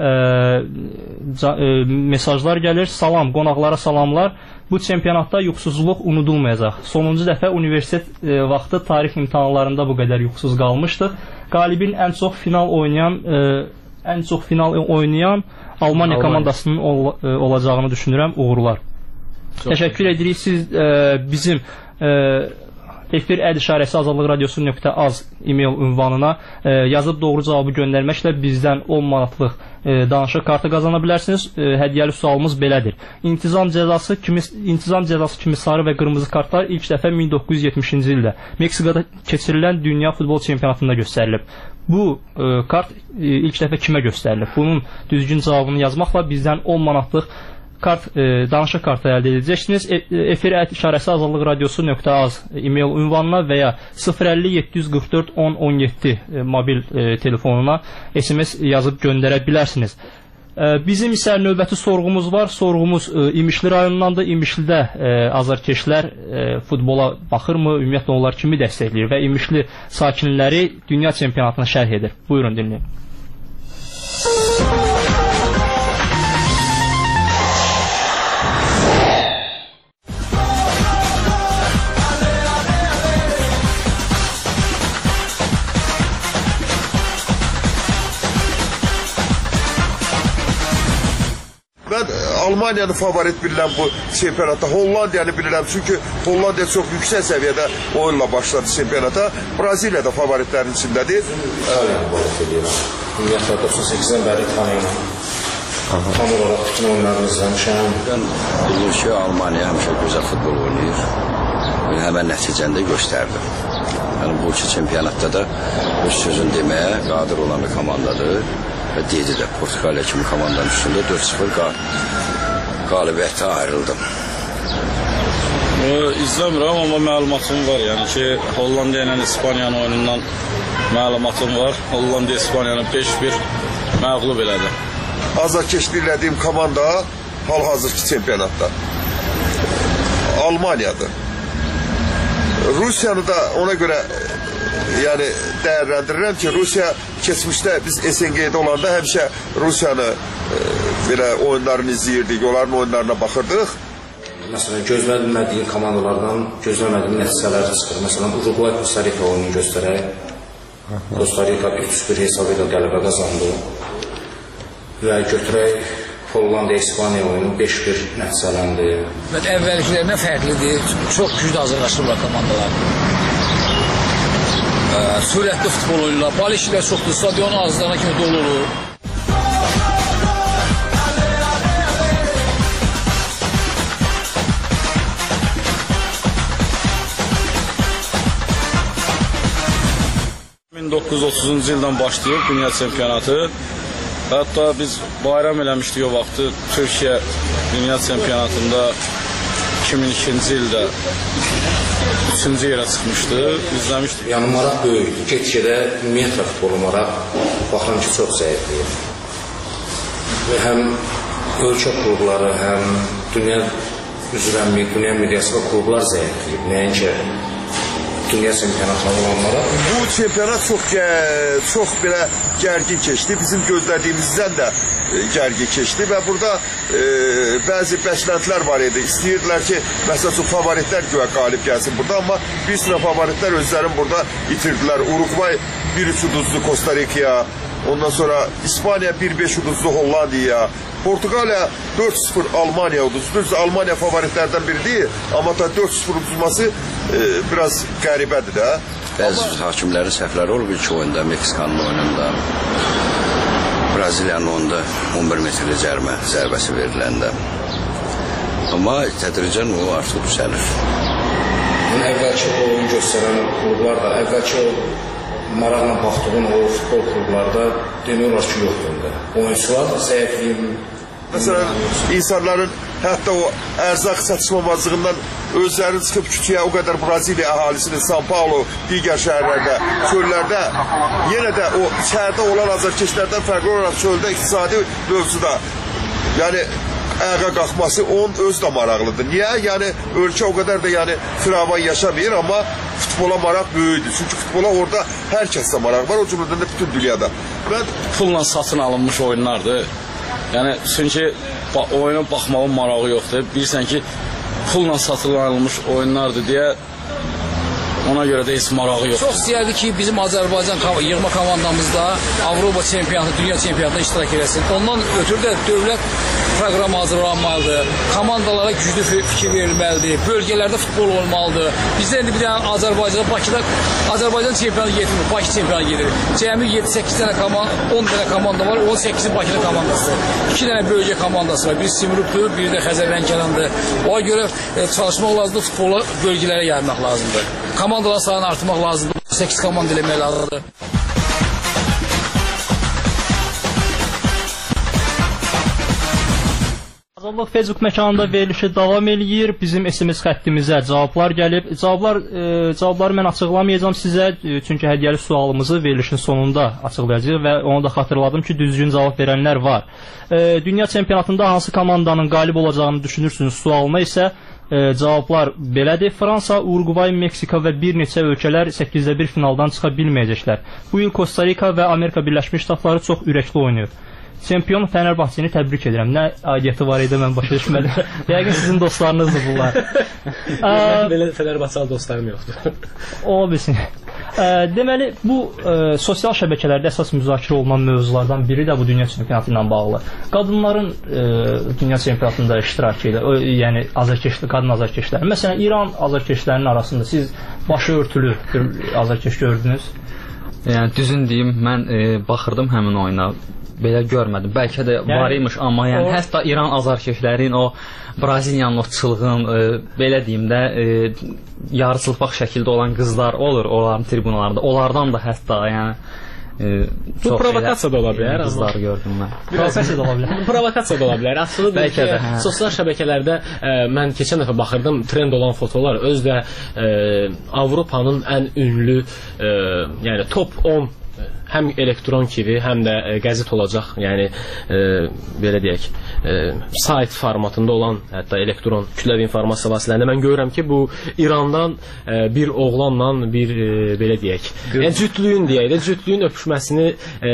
S1: mesajlar gəlir. Salam, qonaqlara salamlar. Bu çempionatda yuxusuzluq unudulmayacaq. Sonuncu dəfə universitet vaxtı tarix imtahanlarında bu qədər yuxusuz qalmışdıq. Qalibin ən çox final oynayan Almaniya komandasının olacağını düşünürəm. Uğurlar. Təşəkkür edirik. Siz bizim efir @azadlıqradiosu.az e-mail ünvanına yazıb doğru cavabı göndərməklə bizdən 10 manatlıq danışıq kartı qazana bilərsiniz. Hədiyyəli sualımız belədir. İntizam cəzası kimi sarı və qırmızı kartlar ilk dəfə 1970-ci ildə Meksikada keçirilən dünya futbol çempionatında göstərilib. Bu kart ilk dəfə kimə göstərilib? Bunun düzgün cavabını yazmaqla bizdən 10 manatlıq danışıq kartı əldə edəcəksiniz. Efir @azadlıqradiosu.az e-mail ünvanına və ya 050 744 1017 mobil telefonuna SMS yazıb göndərə bilərsiniz. Bizim isə növbəti sorğumuz var. Sorğumuz İmişli rayonundandır. İmişlidə azarkeşlər futbola baxırmı? Ümumiyyətlə onlar kimi dəstəkləyir və İmişli sakinləri dünya çempionatına şərh edir. Buyurun dinləyin.
S13: Mən Almaniyanı favorit bilirəm bu çempionata. Hollandiyanı bilirəm çünki Hollandiya çox yüksək səviyyədə oyunla başladı çempionata. Braziliya da favoritlərin içindədir.
S14: Ümumiyyətlə 98-dən bəri tanıyım. Tam olaraq bütün oyunlarını izləmişəm.
S15: Mən bildim ki, Almaniya həmişə gözəl futbol oynayır. Həmən nəticəni də göstərdi. Yəni bu iki çempionatda da öz sözünü deməyə qadir olan bir komandadır. Və deyəcə də Portuqaliya kimi komandanın üstündə 4-0 qalibiyyətə ayrıldım.
S16: İzləmirəm, amma məlumatım var. Yəni ki, Hollandiya ilə İspaniyanın oyunundan məlumatım var. Hollandiya İspaniyanı 5-1 məğlub elədi.
S13: Azarkeşlik elədiyim komanda hal-hazırki çempionatda Almaniyadır. Rusiyanı da ona görə yəni dəyərləndirirəm ki, Rusiya keçmişdə biz SNG-də olanda həmişə Rusiyanı belə oyunlarını izləyirdik, onların oyunlarına baxırdıq.
S14: Məsələn, gözlənmədiyim komandalardan gözləmədiyim nəticələr çıxır. Məsələn, Uruguay Costa Rica oyununu göstərək. Costa Rica 3-1 hesabı ilə qələbə qazandı. Və götürək Hollandiya İspaniya oyunu 5-1 nəticələndi.
S17: Əvvəlkilərinə fərqlidir. Çox güclü hazırlaşırlar komandalar. Sürətli futbol oyunlar, balişlər çoxdur, stadionu azlarına kimi dolu olur.
S16: ...1930-cu ildən başlayıb dünya çempionatı. Hətta biz bayram eləmişdik o vaxtı. Türkiyə Dünya Çempionatında 2002-ci ildə 3-cü yerə çıxmışdı, izləmişdik.
S14: Yəni maraq böyükdür. Get-gedə ümumiyyətlə futbolu maraq baxıram ki, çox zəifləyir. Və həm ölkə klubları, həm dünya üzrəmlik, dünya mediası və klublar zəifləyib. Nəinki dünya çempionatları olanlara.
S13: Bu çempionat çox belə gərgin keçdi. Bizim gözlədiyimizdən də gərgin keçdi və burada bəzi bəklentilər var idi. İstəyirdilər ki, məsələn, favoritlər güya qalib gəlsin burada, amma bir sıra favoritlər özlərini burada itirdilər. Uruguay 1-3 uduzdu Costa Rica'ya, ondan sonra İspanya 1-5 uduzdu Hollandiyaya, Portuqaliya 4-0 Almaniya uduzdu. Almaniya favoritlərdən biri deyil, amma da 4-0 uduzması biraz qəribədir də.
S15: Bəzi hakimlərin səhvləri olub ilk oyunda, Meksikanın oyununda, Braziliyanın oyunda 11 metrli cərimə zərbəsi veriləndə. Amma tədricən o artıq düzəlir.
S14: Əvvəlki oyun göstərən klublar da, əvvəlki maraqla baxdığın o futbol klublarda demiyorlar ki, yoxdur. Oyuncular zəifliyim.
S13: Məsələn, insanların hətta o ərzaq çatışmamazlığından özlərini çıxıb küçüyə o qədər Braziliya əhalisinin, São Paulo, digər şəhərlərdə, çöllərdə, yenə də o şəhərdə olan azarkeşlərdən fərqli olaraq çöldə iqtisadi mövzuda, yəni ayağa qalxması onun öz də maraqlıdır. Niyə? Yəni ölkə o qədər də yəni firavan yaşamayır, amma futbola maraq böyüdür. Çünki futbola orada hər kəsdə maraq var, o cümlədən də bütün dünyada.
S16: Pulla satın alınmış oyunlardır. Yəni, çünki oyuna baxmağın marağı yoxdur. Bilirsən ki, pulla satın alınmış oyunlardır deyə ona görə də heç marağı yoxdur.
S17: Çox istəyərdi ki, bizim Azərbaycan yığma komandamızda Avropa çempionatı, dünya çempionatında iştirak edesin. Ondan ötürü də dövlət proqramı hazırlanmalıdır. Komandalara güclü fikir verilməlidir. Bölgələrdə futbol olmalıdır. Bizdə indi bir dənə Azərbaycanda, Bakıda Azərbaycan çempionatı getirmir, Bakı çempionatı gedir. Cəmi 7-8 dənə komanda, 10 dənə komanda var, 18-i Bakıda komandasıdır. 2 dənə bölgə komandası var. Biri Simrukdur, biri də Xəzərlənkərandır. Ona görə çalışmaq lazımdır, futbola bölgələrə yaymaq lazımdır. Komandaların sayını artırmaq lazımdır. 8 komanda eləmək lazımdır.
S1: Azadlıq Facebook məkanında verilişi davam eləyir. Bizim SMS xəttimizə cavablar gəlib. Cavabları mən açıqlamayacağam sizə, çünki hədiyyəli sualımızı verilişin sonunda açıqlayacağıq və onu da xatırladım ki, düzgün cavab verənlər var. Dünya çempionatında hansı komandanın qalib olacağını düşünürsünüz sualına isə cavablar belədir. Fransa, Uruguay, Meksika və bir neçə ölkələr 8-də 1 finaldan çıxa bilməyəcəklər. Bu il Costa Rica və Amerika Birləşmiş Ştatları çox ürəkli oynayır. Çempion Fənərbağçəni təbrik edirəm. Nə aidiyyəti var idi, mən başa düşmədim. Yəqin sizin dostlarınızdır bunlar.
S2: Belə Fənərbağçalı dostlarım yoxdur.
S1: Ola bilsin. Deməli, bu sosial şəbəkələrdə əsas müzakirə olunan mövzulardan biri də bu dünya çempionatı ilə bağlı. Qadınların dünya çempionatında iştirakı ilə, yəni qadın azarkeşlər. Məsələn, İran azarkeşlərinin arasında siz başı örtülü bir azarkeş gördünüz?
S3: Yəni, düzün deyim, mən baxırdım həmin oyuna. Belə görmədim. Bəlkə də var imiş, amma yəni hətta İran azarkeşlərin o Braziliyanın o çılğın, belə deyim də, yarıçılpaq şəkildə olan qızlar olur onların tribunalarında. Onlardan da hətta yəni
S2: bu provokasiya da ola bilər.
S3: Qızları gördüm mən.
S1: Provokasiya da ola bilər.
S2: Provokasiya da ola bilər. Aslında sosial şəbəkələrdə mən keçən dəfə baxırdım, trend olan fotolar öz də Avropanın ən ünlü, yəni top 10 həm elektron kimi, həm də qəzet olacaq, yəni belə deyək, sayt formatında olan, hətta elektron kütləvi informasiya vasitələrində mən görürəm ki, bu İrandan bir oğlanla bir belə deyək, yəni cütlüyün deyək də, cütlüyün öpüşməsini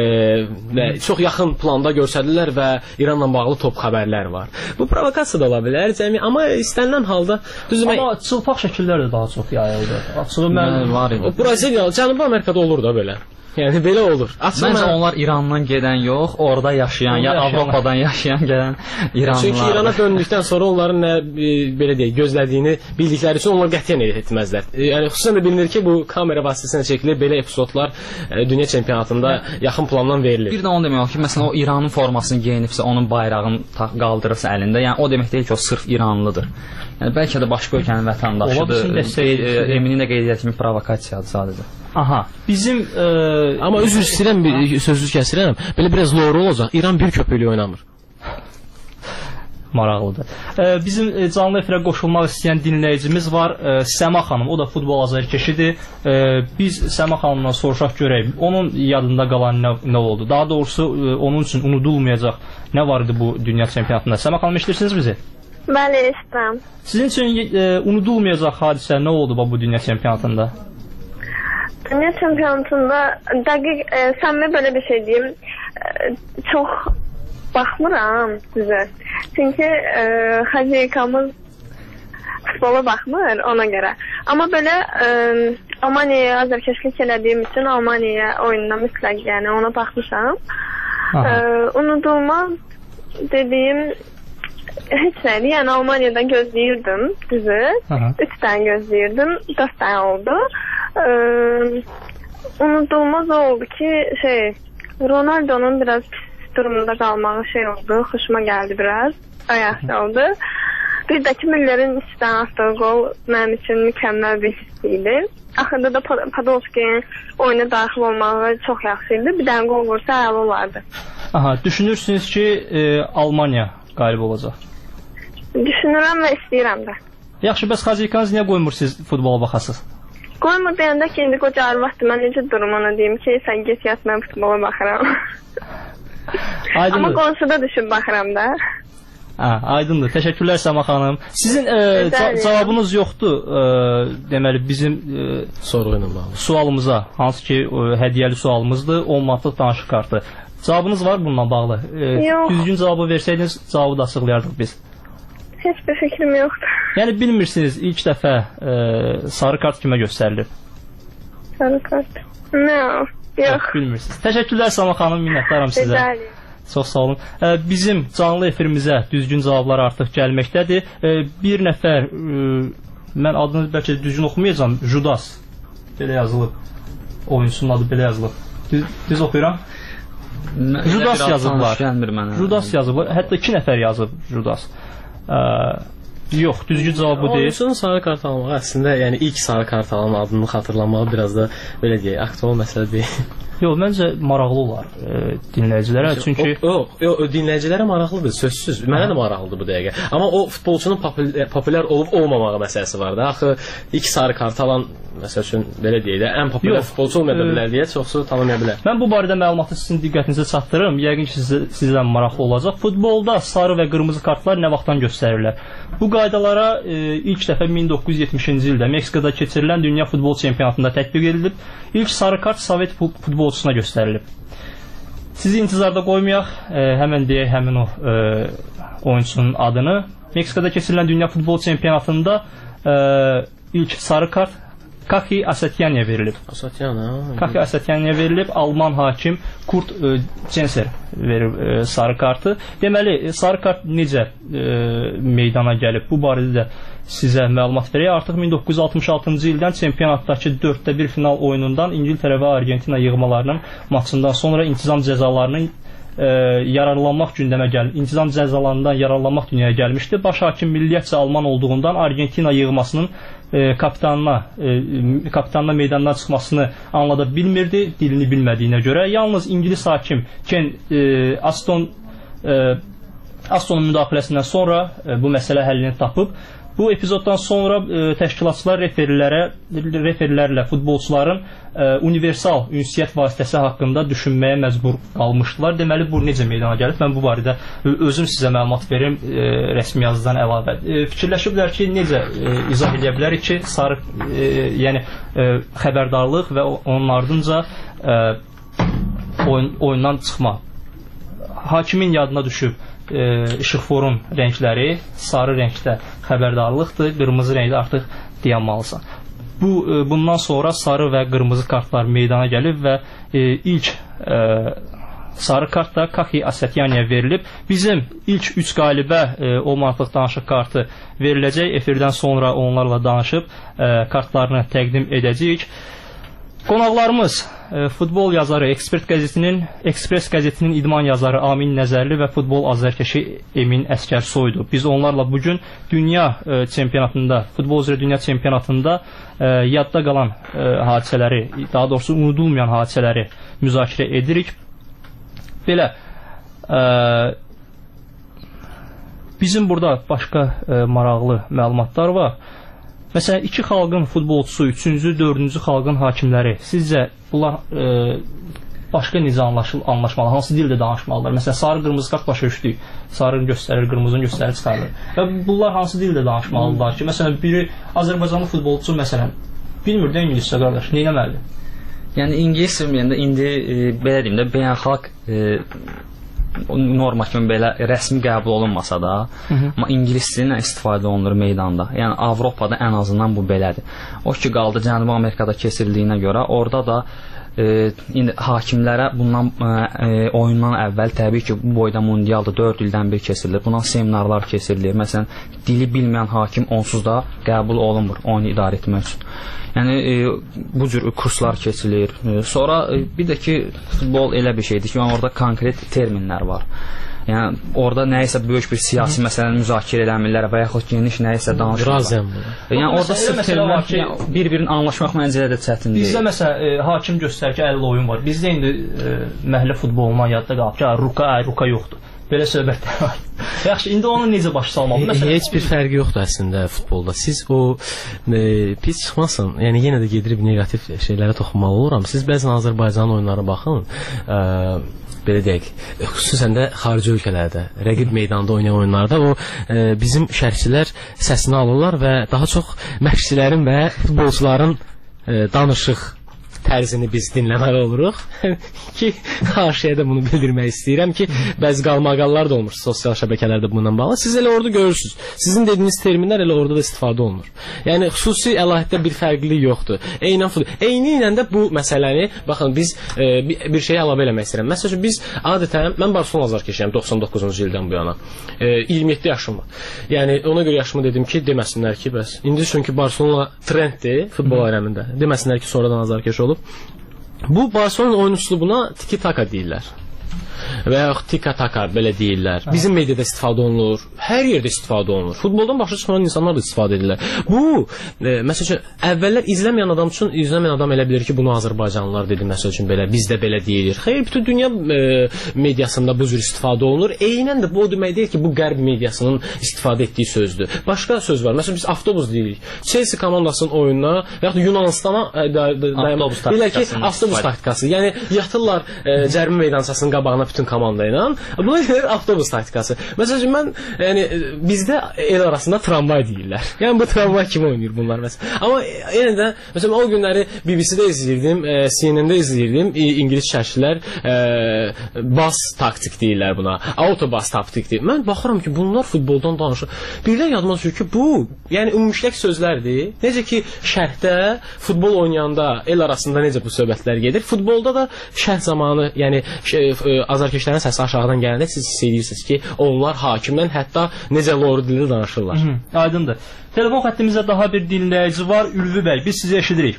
S2: çox yaxın planda göstərirlər və İranla bağlı top xəbərlər var. Bu provokasiya da ola bilər, amma istənilən halda
S1: amma çılpaq şəkillər də daha çox yayıldı. Açığı mən
S3: var idi.
S2: Braziliya, Cənubi Amerikada olur da belə. Yəni belə olur.
S3: Məncə onlar İrandan gedən yox, orada yaşayan, ya Avropadan yaşayan gələn İranlılar.
S2: Çünki İrana döndükdən sonra onların nə belə deyək, gözlədiyini bildikləri üçün onlar qətiyyən etməzlər. Yəni xüsusən də bilinir ki, bu kamera vasitəsilə çəkilir, belə epizodlar dünya çempionatında yaxın plandan verilir.
S3: Bir də onu demək olar ki, məsələn o İranın formasını geyinibsə, onun bayrağını qaldırırsa əlində, yəni o demək deyil ki, o sırf İranlıdır. Yəni bəlkə də başqa ölkənin vətəndaşıdır. Eminin də qeyd etdiyi kimi provokasiyadır sadəcə.
S1: Aha, bizim
S2: amma üzr istəyirəm, sözünüzü kəsirəm. Belə biraz loru olacaq. İran bir köpüklü oynamır.
S1: Maraqlıdır. Bizim canlı efirə qoşulmaq istəyən dinləyicimiz var, Səma xanım, o da futbol azarkeşidir. Biz Səma xanımdan soruşaq görək, onun yadında qalan nə oldu? Daha doğrusu onun üçün unudulmayacaq nə var idi bu dünya çempionatında? Səma xanım, eşidirsiniz bizi?
S18: Bəli, eşidirəm.
S1: Sizin üçün unudulmayacaq hadisə nə oldu bu dünya çempionatında?
S18: Dünya çempionatında dəqiq, səmimi belə bir şey deyim, çox baxmıram sizə. Çünki xəziyyəkamız futbola baxmır ona görə. Amma belə Almaniyaya azarkeşlik elədiyim üçün Almaniya oyununa mütləq, yəni ona baxmışam. Unudulmaz dediyim heç nədir. Yəni Almaniyada gözləyirdim, düzü. 3 dənə gözləyirdim, 4 dənə oldu. Unudulmaz oldu ki, Ronaldo'nun biraz durumunda qalmağı oldu, xoşuma gəldi biraz, ayaqda oldu. Bir də ki, Müller'in içdən atdığı gol mənim üçün mükəmməl bir hiss idi. Axırda da Podolski'nin oyuna daxil olmağı çox yaxşı idi. Bir dənə gol vursa əla olardı.
S1: Aha, düşünürsünüz ki, Almanya qalib olacaq?
S18: Düşünürəm və istəyirəm də.
S1: Yaxşı, bəs xəziyyəkanız niyə qoymursunuz futbola baxasınız?
S18: Qoymur deyəndə ki, indi qoca arvaddır, mən necə durum ona deyim ki, sən get yat, mən futbola baxıram. Amma qonşuda düşüb baxıram da.
S1: Aydındır. Təşəkkürlər Səma xanım. Sizin cavabınız yoxdur, deməli bizim sualımıza, hansı ki hədiyyəli sualımızdır, 10 manatlıq danışıq kartı. Cavabınız var bununla bağlı?
S18: Yox.
S1: Düzgün cavabı versəydiniz, cavabı da açıqlayardıq biz.
S18: Heç bir fikrim yoxdur.
S1: Yəni bilmirsiniz, ilk dəfə sarı kart kimə göstərilir?
S18: Sarı kart? Yox.
S1: Bilmirsiniz. Təşəkkürlər Səma xanım, minnətdaram sizə. Çox sağ olun. Bizim canlı efirimizə düzgün cavablar artıq gəlməkdədir. Bir nəfər, mən adını bəlkə düzgün oxumayacağam, Judas. Belə yazılıb. Oyunçunun adı belə yazılıb. Düz oxuyuram. Judas yazıblar. Judas yazıblar. Hətta 2 nəfər yazıb Judas. Yox, düzgün cavab bu deyil.
S2: Oyunçunun sarı kart almağı əslində, yəni ilk sarı kart alan adını xatırlamağı biraz da belə deyək, aktual məsələ deyil.
S1: Yox, məncə maraqlı olar dinləyicilərə, çünki...
S2: Yox, dinləyicilərə maraqlıdır, sözsüz. Mənə də maraqlıdır bu dəqiqə. Amma o futbolçunun populyar olub-olmamağı məsələsi var da. Axı, ilk sarı kart alan, məsəl üçün, belə deyək də, ən populyar futbolçu olmaya bilər deyə çoxsu tanımaya bilər.
S1: Mən bu barədə məlumatı sizin diqqətinizə çatdırırım. Yəqin ki, sizdən maraqlı olacaq. Futbolda sarı və qırmızı kartlar nə vaxtdan göstərirlər? Bu qaydalara ilk dəfə 1970-ci ildə Meksikada keçirilən Dünya Futbol Çempionatında tətbiq edilib. İlk sarı kart Sovet futbolçusuna göstərilib. Sizi intizarda qoymayaq, həmən deyək həmin o oyunçunun adını. Meksikada keçirilən Dünya Futbol Çempionatında ilk sarı kart Kaki Asatyanya'ya verilib. Kaki Asatyanya'ya verilib. Alman hakim Kurt Censer verib sarı kartı. Deməli, sarı kart necə meydana gəlib? Bu barədə də sizə məlumat verək. Artıq 1966-cı ildən çempionatdakı 4-1 final oyunundan İngiltərə və Argentina yığmalarının maçından sonra intizam cəzalarının intizam cəzalarından yararlanmaq dünyaya gəlmişdi. Baş hakim milliyyətcə Alman olduğundan Argentina yığmasının kapitanla meydandan çıxmasını anlada bilmirdi, dilini bilmədiyinə görə. Yalnız İngilis hakim Ken Astonun müdaxiləsindən sonra bu məsələ həllini tapıb. Bu epizoddan sonra təşkilatçılar referilərlə futbolçuların universal ünsiyyət vasitəsi haqqında düşünməyə məcbur qalmışdılar. Deməli, bu necə meydana gəlib? Mən bu barədə özüm sizə məlumat verim rəsmi yazıdan əlavə. Fikirləşiblər ki, necə izah edə bilərik ki, sarı, yəni xəbərdarlıq və onun ardınca oyundan çıxma. Hakimin yadına düşüb işıqforun rəngləri sarı rəngdə xəbərdarlıqdır, qırmızı rəngdə artıq dayanmalısan. Bundan sonra sarı və qırmızı kartlar meydana gəlib və ilk sarı kart da Kaki Asatyanya'ya verilib. Bizim ilk 3 qalibə 10 manatlıq danışıq kartı veriləcək. Efirdən sonra onlarla danışıb kartlarını təqdim edəcəyik. Qonaqlarımız futbol yazarı, Ekspres qəzetinin idman yazarı Amin Nəzərli və futbol azərkeşi Emin Əskərsoydu. Biz onlarla bugün dünya çempionatında, futbol üzrə dünya çempionatında yadda qalan hadisələri, daha doğrusu unudulmayan hadisələri müzakirə edirik. Belə, bizim burada başqa maraqlı məlumatlar var. Məsələn, iki xalqın futbolçusu, üçüncü, dördüncü xalqın hakimləri, sizcə bunlar başqa necə anlaşmalı, hansı dildə danışmalılar? Məsələn, sarı-qırmızı kart başa düşdük, sarı göstərir, qırmızını göstərir, çıxarır. Və bunlar hansı dildə danışmalılar ki, məsələn, biri Azərbaycanlı futbolçu, məsələn, bilmir də ingiliscə qardaş, nə eləməlidir?
S3: Yəni, ingilis bilməyəndə indi, belə deyim də, beynəlxalq norma kimi belə rəsmi qəbul olunmasa da, amma ingilis dilindən istifadə olunur meydanda. Yəni Avropada ən azından bu belədir. O ki qaldı Cənubi Amerikada keçirildiyinə görə, orada da indi hakimlərə bundan oyundan əvvəl təbii ki, bu boyda mundialda 4 ildən bir keçirilir. Buna seminarlar keçirilir. Məsələn, dili bilməyən hakim onsuz da qəbul olunmur oyunu idarə etmək üçün. Yəni bu cür kurslar keçilir. Sonra bir də ki, futbol elə bir şeydir ki, orada konkret terminlər var. Yəni orada nəyisə böyük bir siyasi məsələni müzakirə eləmirlər və yaxud geniş nəyisə danışırlar. Yəni orada sırf terminlər ki, bir-birinin anlaşmaq mənzilə də çətindir.
S1: Bizdə məsələn hakim göstərir ki, 50 oyun var. Bizdə indi məhəllə futbolundan yadda qalıb ki, ruka yoxdur. Belə söhbətlər var. Yaxşı, indi onu necə başa salmalı?
S2: Heç bir fərqi yoxdur əslində futbolda. Siz o pis çıxmasın, yəni yenə də gedirib negativ şeylərə toxunmalı oluram. Siz bəzən Azərbaycan oyunlara baxın, belə deyək, xüsusən də xarici ölkələrdə, rəqib meydanda oynayan oyunlarda o bizim şərhçilər səsini alırlar və daha çox məşqçilərin və futbolçuların danışıq tərzini biz dinləməli oluruq ki, qarşıya da bunu bildirmək istəyirəm ki, bəzi qalmaqallar da olmuş sosial şəbəkələrdə bununla bağlı. Siz elə orada görürsünüz. Sizin dediyiniz terminlər elə orada da istifadə olunur. Yəni, xüsusi əlahiddə bir fərqlilik yoxdur. Eyni ilə də bu məsələni, baxın, biz bir şeyi əlavə eləmək istəyirəm. Məsəl üçün, biz adətən, mən Barcelona azarkeşiyəm 99-cu ildən bu yana. 27 yaşım var. Yəni, ona görə yaşımı dedim ki, deməsinlər ki, bəs. İndi çünki Barcelona trenddir futbol aləmində. Deməsinlər ki, sonradan azarkeş olub. Bu Barcelona oyun üslubuna tiki-taka deyirlər. Və yaxud tika-taka belə deyirlər. Bizim mediada istifadə olunur, hər yerdə istifadə olunur. Futboldan başa çıxan insanlar da istifadə edirlər. Bu, məsəl üçün, əvvəllər izləməyən adam üçün, izləməyən adam elə bilir ki, bunu Azərbaycanlılar dedi, məsəl üçün belə, bizdə belə deyilir. Xeyr, bütün dünya mediasında bu cür istifadə olunur. Eynən də bu o demək deyil ki, bu qərb mediasının istifadə etdiyi sözdür. Başqa söz var. Məsələn, biz avtobus deyirik. Chelsea komandasının oyununa və yaxud Yunanistana deyirlər ki, avtobus taktikası. Yəni, yatırlar cərimə meydançasının qabağına bütün komanda ilə. Buna gəlir avtobus taktikası. Məsələn, mən, yəni, bizdə el arasında tramvay deyirlər. Yəni, bu tramvay kimi oynayır bunlar məsələn. Amma yenə də, məsələn, o günləri BBC-də izləyirdim, CNN-də izləyirdim, İngilis şərhçilər bas taktik deyirlər buna, autobas taktik deyir. Mən baxıram ki, bunlar futboldan danışır. Birdən yadıma düşür ki, bu, yəni, ümumiləşdirək sözlərdir. Necə ki, şərhdə, futbol oynayanda el arasında necə bu söhbətlər gedir. Futbolda da şərh zamanı, yəni, azarkeşlərin səsi aşağıdan gələndə siz hiss edirsiniz ki, onlar hakimdən hətta necə loru dildə danışırlar.
S1: Aydındır. Telefon xəttimizdə daha bir dinləyici var. Ülvi bəy, biz sizi eşidirik.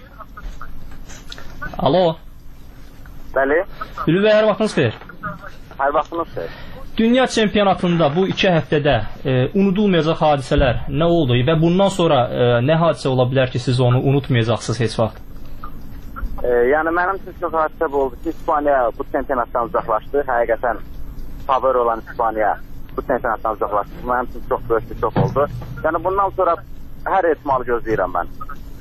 S1: Alo.
S12: Bəli.
S1: Ülvi bəy, hər vaxtınız xeyir.
S12: Hər vaxtınız xeyir.
S1: Dünya çempionatında bu 2 həftədə unudulmayacaq hadisələr nə oldu və bundan sonra nə hadisə ola bilər ki, siz onu unutmayacaqsınız heç vaxt?
S12: Yəni mənim üçün çox hadisə oldu ki, İspaniya bu çempionatdan uzaqlaşdı. Həqiqətən favori olan İspaniya bu çempionatdan uzaqlaşdı. Mənim üçün çox böyük bir şok oldu. Yəni bundan sonra hər ehtimalı gözləyirəm mən.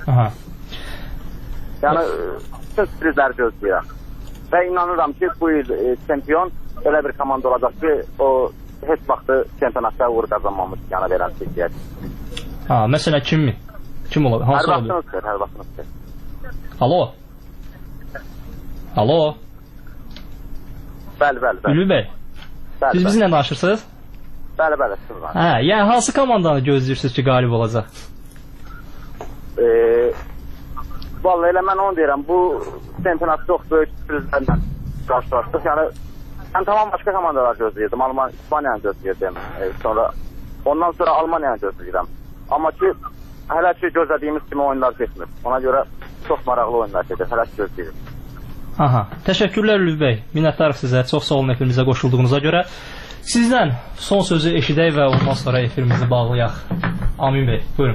S12: Yəni bütün sürprizləri gözləyirəm. Və inanıram ki, bu il çempion elə bir komanda olacaq ki, o heç vaxtı çempionatda uğur qazanmamış yana verən çəkiyət.
S1: Məsələn kimmi? Kim ola?
S12: Hər vaxtınız xeyir, hər vaxtınız xeyir.
S1: Alo. Alo.
S12: Bəli.
S1: Ülvi bəy. Siz bizimlə danışırsınız?
S12: Bəli, siz var.
S1: Yəni hansı komandanı gözləyirsiniz ki, qalib olacaq?
S12: Vallahi elə mən onu deyirəm, bu çempionat çox böyük sürprizlərlə qarşılaşdıq. Yəni mən tamam başqa komandalar gözləyirdim. İspaniyanı gözləyirdim. Ondan sonra Almaniyanı gözləyirəm. Amma ki, hələ ki gözlədiyimiz kimi oyunlar keçmir. Ona görə çox maraqlı oyunlar keçir. Hələ ki gözləyirik.
S1: Aha. Təşəkkürlər Ülvi bəy. Minnətdarıq sizə. Çox sağ olun efirimizə qoşulduğunuza görə. Sizdən son sözü eşidək və ondan sonra efirimizi bağlayaq. Amin bəy, buyurun.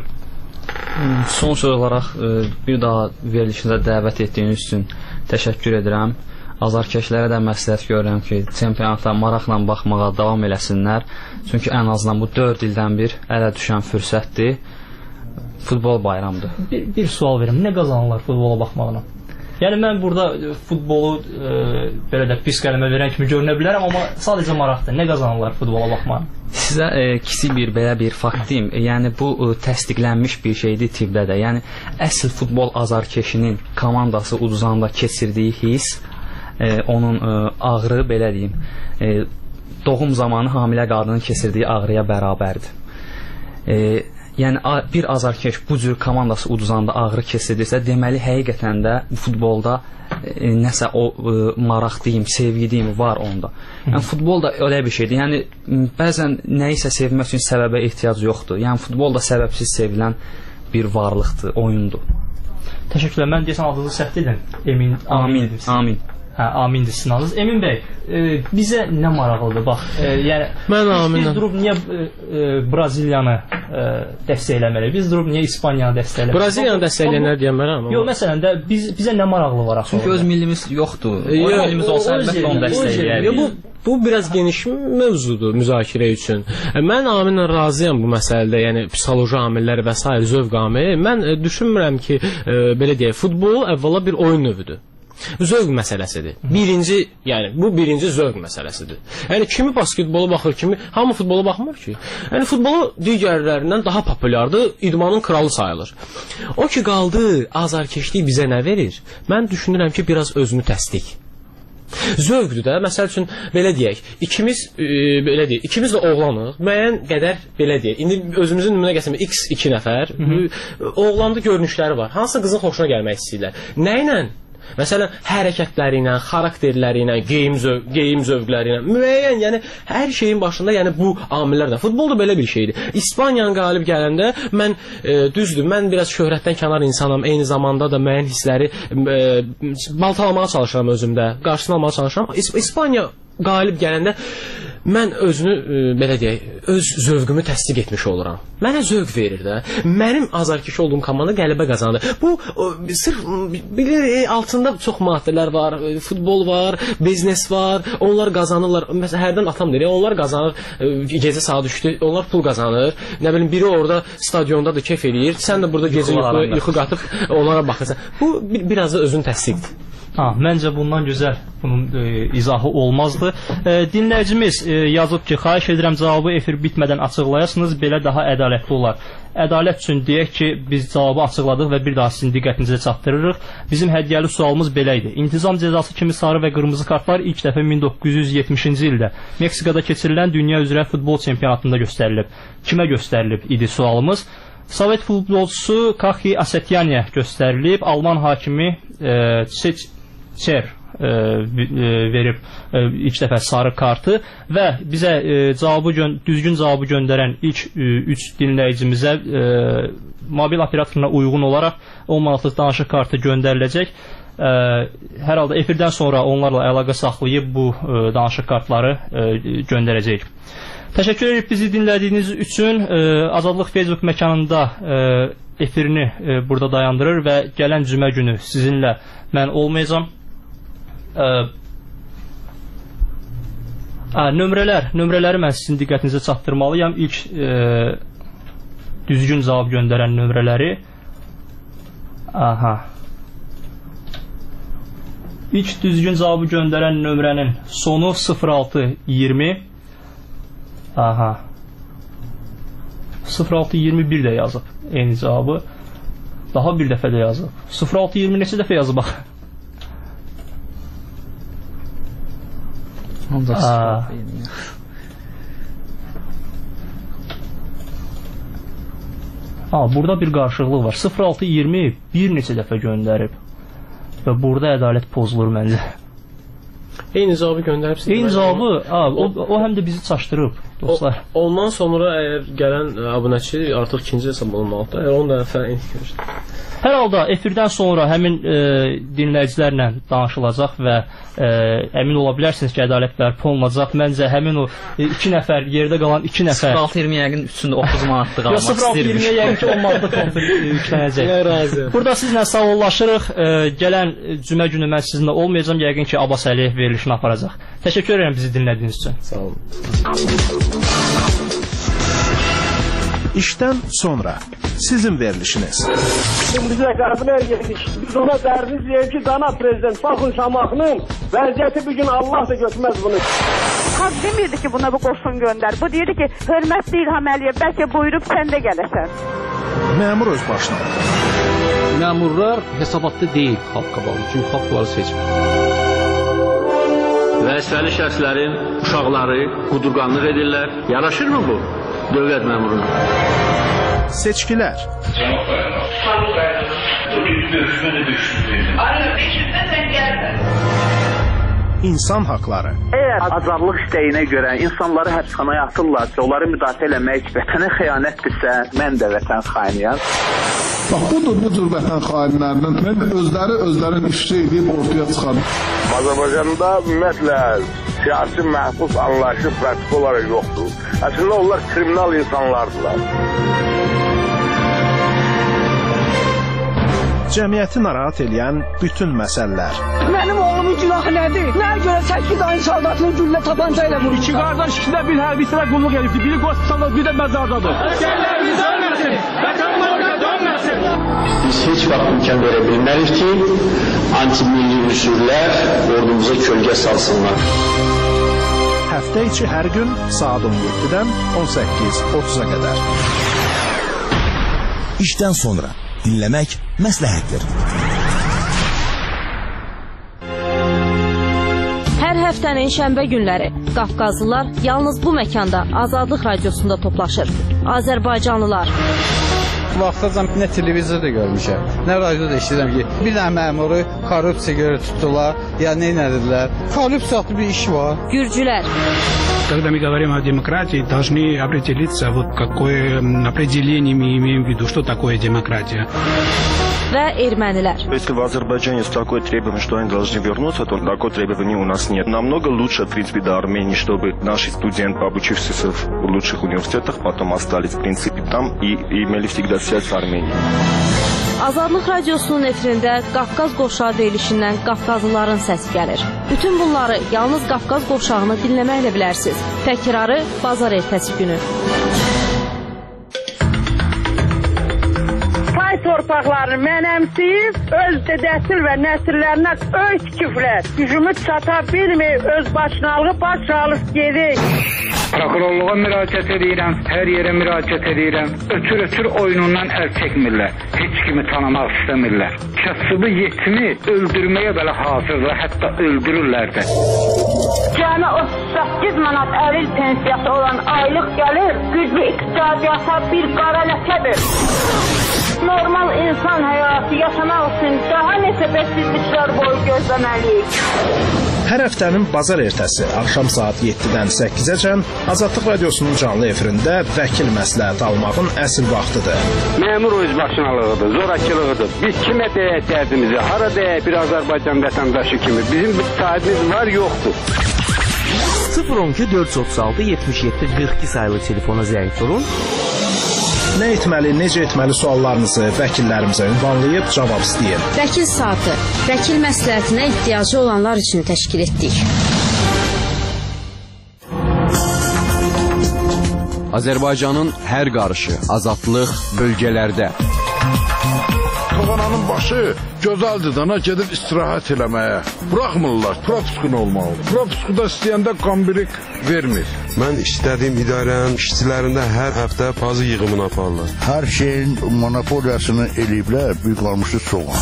S3: Son söz olaraq bir daha verilişinizə dəvət etdiyiniz üçün təşəkkür edirəm. Azarkeşlərə də məsləhət görürəm ki, çempionata maraqla baxmağa davam eləsinlər. Çünki ən azından bu 4 ildən bir ələ düşən fürsətdir. Futbol bayramıdır.
S1: Bir sual verim. Nə qazanırlar futbola baxmaqla? Yəni mən burada futbolu belə də pis qələmə verən kimi görünə bilərəm, amma sadəcə maraqdır. Nə qazanırlar futbola baxmaqla?
S3: Sizə kiçik belə bir fakt deyim. Yəni bu təsdiqlənmiş bir şeydir tibbdə də. Yəni əsl futbol azarkeşinin komandası uduzanda keçirdiyi his, onun ağrı belə deyim, doğum zamanı hamilə qadının keçirdiyi ağrıya bərabərdir. Yəni bir azarkeş bu cür komandası uduzanda ağrı keçirdirsə, deməli həqiqətən də futbolda nəsə o maraq deyim, sevgi deyim var onda. Yəni futbol da elə bir şeydir. Yəni bəzən nəyisə sevmək üçün səbəbə ehtiyac yoxdur. Yəni futbol da səbəbsiz sevilən bir varlıqdır, oyundur.
S1: Təşəkkürlər. Mən deyəsən adınızı səhv edim.
S3: Amin.
S1: Hə, amindir sizin adınız. Emin bəy, bizə nə maraqlıdır? Bax, yəni biz durub niyə Braziliyanı dəstəkləməliyik? Biz durub niyə İspaniyanı dəstəkləməliyik?
S2: Braziliyanı dəstəkləyənlər deyəmərəm.
S1: Yox, məsələn də bizə nə maraqlı var axı?
S3: Çünki öz millimiz yoxdur. O millimiz olsa əlbəttə onu dəstəkləyərik.
S2: Bu biraz geniş mövzudur müzakirə üçün. Mən Aminlə razıyam bu məsələdə, yəni psixoloji amillər və s. zövq amili. Mən düşünmürəm ki, belə deyək, futbol əvvəla bir oyun növüdür. Zövq məsələsidir. Bu birinci zövq məsələsidir. Yəni kimi basketbola baxır, kimi hamı futbola baxmır ki. Yəni futbolu digərlərindən daha populyardır, idmanın kralı sayılır. O ki qaldı, azarkeşlik bizə nə verir? Mən düşünürəm ki, biraz özünü təsdiq. Zövqdür də, məsəl üçün belə deyək, ikimiz də oğlanıq, müəyyən qədər belə deyək, indi özümüzün nümunə gətirmək, x2 nəfər, oğlanda görünüşləri var, hansı qızın xoşuna gəlmək istəyirlər, nə ilə? Məsələn, hərəkətləri ilə, xarakterləri ilə, geyim zövqləri ilə, müəyyən, yəni hər şeyin başında, yəni bu amillər də. Futbol da belə bir şeydir. İspaniyanın qalib gələndə mən düzdür, mən biraz şöhrətdən kənar insanam, eyni zamanda da müəyyən hissləri baltalamağa çalışıram özümdə, qarşısını almağa çalışıram. İspaniya qalib gələndə mən özünü, belə deyək, öz zövqümü təsdiq etmiş oluram. Mənə zövq verir də. Mənim azarkeş olduğum komanda qələbə qazandı. Bu, sırf, bilir, altında çox maddələr var, futbol var, biznes var, onlar qazanırlar. Məsələn, hərdən atam deyir, onlar qazanır, gecə saat 3-dür, onlar pul qazanır. Nə bilim, biri orada stadiondadır, keyf eləyir, sən də burada gecə yuxu qatıb onlara baxırsan. Bu, biraz da özünü təsdiqdir.
S1: Məncə bundan gözəl bunun izahı olmazdı. Dinləyicimiz yazıb ki, xahiş edirəm cavabı efir bitmədən açıqlayasınız, belə daha ədalətli olar. Ədalət üçün deyək ki, biz cavabı açıqladıq və bir daha sizin diqqətinizə çatdırırıq. Bizim hədiyyəli sualımız belə idi. İntizam cəzası kimi sarı və qırmızı kartlar ilk dəfə 1970-ci ildə Meksikada keçirilən dünya üzrə futbol çempionatında göstərilib. Kimə göstərilib idi sualımız? Sovet futbolçusu Kaxi Asetyanya göstərilib. Alman hakimi Çer verib ilk dəfə sarı kartı və bizə düzgün cavabı göndərən ilk 3 dinləyicimizə mobil operatoruna uyğun olaraq 10 manatlıq danışıq kartı göndəriləcək. Hər halda efirdən sonra onlarla əlaqə saxlayıb bu danışıq kartları göndərəcəyik. Təşəkkür edirik bizi dinlədiyiniz üçün. Azadlıq Facebook məkanında efirini burada dayandırır və gələn cümə günü sizinlə mən olmayacam. Nömrələri mən sizin diqqətinizə çatdırmalıyam. İlk düzgün cavab göndərən nömrələri. İlk düzgün cavabı göndərən nömrənin sonu 0620. 0621 də yazıb eyni cavabı. Daha bir dəfə də yazıb. 0620 neçə dəfə yazıb bax. Burada bir qarşılıq var. 0620 bir neçə dəfə göndərib və burada ədalət pozulur məncə.
S2: Eyni cavabı göndəribsiniz.
S1: Eyni cavabı, o həm də bizi çaşdırıb, dostlar.
S2: Ondan sonra əgər gələn abunəçi artıq ikinci hesab olunmalıdır. Onu da fərq edir.
S1: Hər halda efirdən sonra həmin dinləyicilərlə danışılacaq və əmin ola bilərsiniz ki, ədalət bərpa olunacaq. Məncə həmin o 2 nəfər, yerdə qalan 2 nəfər
S3: 06-20 yəqin üstündə 30 manatlıq almaq istəyirmiş.
S1: 06-20 yəqin ki, 10 manatlıq yüklənəcək. Burada sizlə sağollaşırıq. Gələn cümə günü mən sizinlə olmayacağım. Yəqin ki, Abbas Əliyev verilişini aparacaq. Təşəkkür edirəm bizi dinlədiyiniz üçün.
S2: Sağ olun.
S19: İşdən sonra sizin verilişiniz.
S20: Bizə qəbul edirik. Biz ona dərviz deyək ki, dana prezident baxın Şamaxının vəziyyəti bugün Allah da götürməz bunu.
S21: Xalq demirdi ki, buna bu qoşun göndər. Bu deyirdi ki, hörmətli İlham Əliyev, bəlkə buyurub sən də gələsən.
S19: Məmur öz başına.
S22: Məmurlar hesabatda deyil xalq qabağında. Çünki xalq bunları seçmir. Vəzifəli şəxslərin uşaqları qudurqanlıq edirlər. Yaraşırmı bu dövlət məmuruna?
S19: Seçkilər. İnsan haqları.
S23: Əgər azadlıq istəyinə görə insanları həbsxanaya atırlarsa, onları müdafiə eləmək vətənə xəyanətdirsə, mən də vətən xainiyəm.
S24: Bax, budur bu cür vətən xainlərinin özlərin işçi edib ortaya çıxar.
S25: Azərbaycanda ümumiyyətlə siyasi məhbus anlayışı pratik olaraq yoxdur. Əslində onlar kriminal insanlardılar.
S19: Cəmiyyəti narahat edən bütün məsələlər.
S20: Mənim oğlumun günahı nədir? Nəyə görə 8 ayın soldatını güllə tapanca ilə vurur? 2 qardaş, 2 də bir hərbiçilə qulluq edibdir. Biri qoşsallar, bir də məzardadır. Əsgərlər biz ölməsin, vətənimizə dönməsin.
S22: Biz heç vaxt imkan verə bilmərik ki, anti-milli üsullər ordumuza kölgə salsınlar.
S19: Həftə içi hər gün saat 17-dən 18:30-a qədər.
S26: İşdən sonra dinləmək məsləhətdir.
S27: Hər həftənin şənbə günləri Qafqazlılar yalnız bu məkanda Azadlıq Radiosunda toplaşır. Azərbaycanlılar.
S28: Vaxtacan nə televizorda görmüşəm, nə radioda eşidirəm ki, bir dənə məmuru korrupsiya görə tutdular, ya nə edildilər. Korrupsiya bir iş var.
S27: Gürcülər.
S29: Когда мы говорим о демократии, должны определиться, вот какое определение мы имеем в виду, что такое демократия.
S27: Və ermənilər.
S30: Если в Азербайджане есть такое требование, что они должны вернуться, то такое требование у нас нет. Намного лучше, в принципе, до Армении, чтобы наши студенты, обучившиеся в лучших университетах, потом остались, в принципе, там и имели всегда связь с Арменией.
S27: Azadlıq Radiosunun efirində Qafqaz qovşağı verilişindən Qafqazlıların səsi gəlir. Bütün bunları yalnız Qafqaz qovşağını dinləməklə bilərsiniz. Təkrarı bazar ertəsi günü.
S21: Torpaqlarını mənəmsiyib, öz dədəsil və nəsillərinə öy tikiblər. Gücümü çata bilməyib, öz başınalığı baş alıb gedik.
S28: Prokurorluğa müraciət edirəm, hər yerə müraciət edirəm. Ötür oyunundan əl çəkmirlər. Heç kimi tanımaq istəmirlər. Kasıbı yetimi öldürməyə belə hazırlar, hətta öldürürlər də.
S21: Cəmi 38 manat əlil pensiyası olan aylıq gəlir, güclü iqtisadiyyata bir qara ləkədir. Normal insan həyatı yaşamaq üçün daha neçə bəksizliklər boyu gözləməliyik.
S19: Hər həftənin bazar ertəsi axşam saat 7-dən 8-əcən Azadlıq Radiosunun canlı efirində vəkil məsləhət almağın əsl vaxtıdır.
S28: Məmur özbaşınalığıdır, zorakılığıdır. Biz kimə deyək dərdimizi, hara deyək bir Azərbaycan vətəndaşı kimi. Bizim bir sahibimiz var, yoxdur.
S31: 012 436 77 42 sayılı telefona zəng vurun.
S19: Nə etməli, necə etməli suallarınızı vəkillərimizə ünvanlayıb cavab istəyin.
S27: Vəkil saatı, vəkil məsləhətinə ehtiyacı olanlar üçün təşkil etdik.
S32: Azərbaycanın hər qarışı, azadlıq bölgələrdə.
S24: Xaxananın başı gözəldir dana gedib istirahət eləməyə. Buraxmırlar, propiskun olmalı. Propiskuda istəyəndə qambirik vermir.
S33: Mən işlədiyim idarənin işçilərində hər həftə bazı yığımını aparırlar.
S34: Hər şeyin monopoliyasını eləyiblər, büyük qalmışı çox.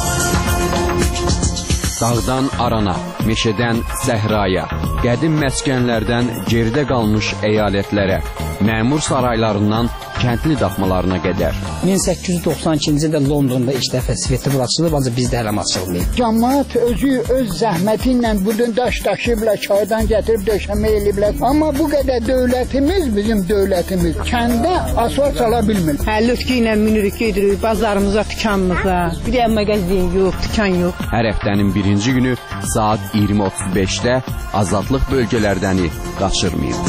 S32: Dağdan arana, meşədən səhraya, qədim məskənlərdən geridə qalmış əyalətlərə, məmur saraylarından kəndli daxmalarına qədər.
S4: 1892-ci ildə Londonda ilk dəfə sveti açılıb, ancaq bizdə hələ açılmayıb.
S5: Cəmaət özü öz zəhməti ilə buradan daş daşıyıblar, çaydan gətirib döşəmə eləyiblər. Amma bu qədər dövlətimiz, bizim dövlətimiz kəndə asfalt sala bilmir.
S6: Lütki ilə minirik, gedirik bazarımıza, dükanımıza. Bir də mağazin yox, dükan yox.
S32: Hər həftənin birinci günü saat 20:35-də Azadlıq bölgələrdəni qaçırmayın.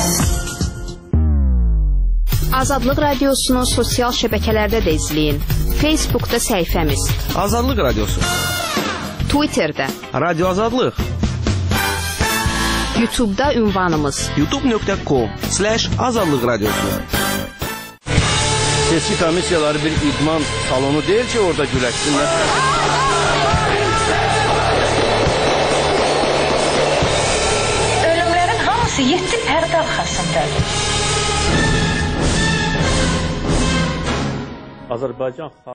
S27: Azadlıq Radiosunu sosial şəbəkələrdə də izləyin. Facebookda səhifəmiz.
S31: Azadlıq Radiosu.
S27: Twitterdə.
S31: Radio Azadlıq.
S27: YouTube'da ünvanımız.
S31: youtube.com/Azadlıq Radiosu.
S7: Seçki komissiyaları bir idman salonu deyil ki, orada güləşsinlər.
S8: Ölümlərin hamısı 7 pərdə arxasındadır.
S7: Azərbaycan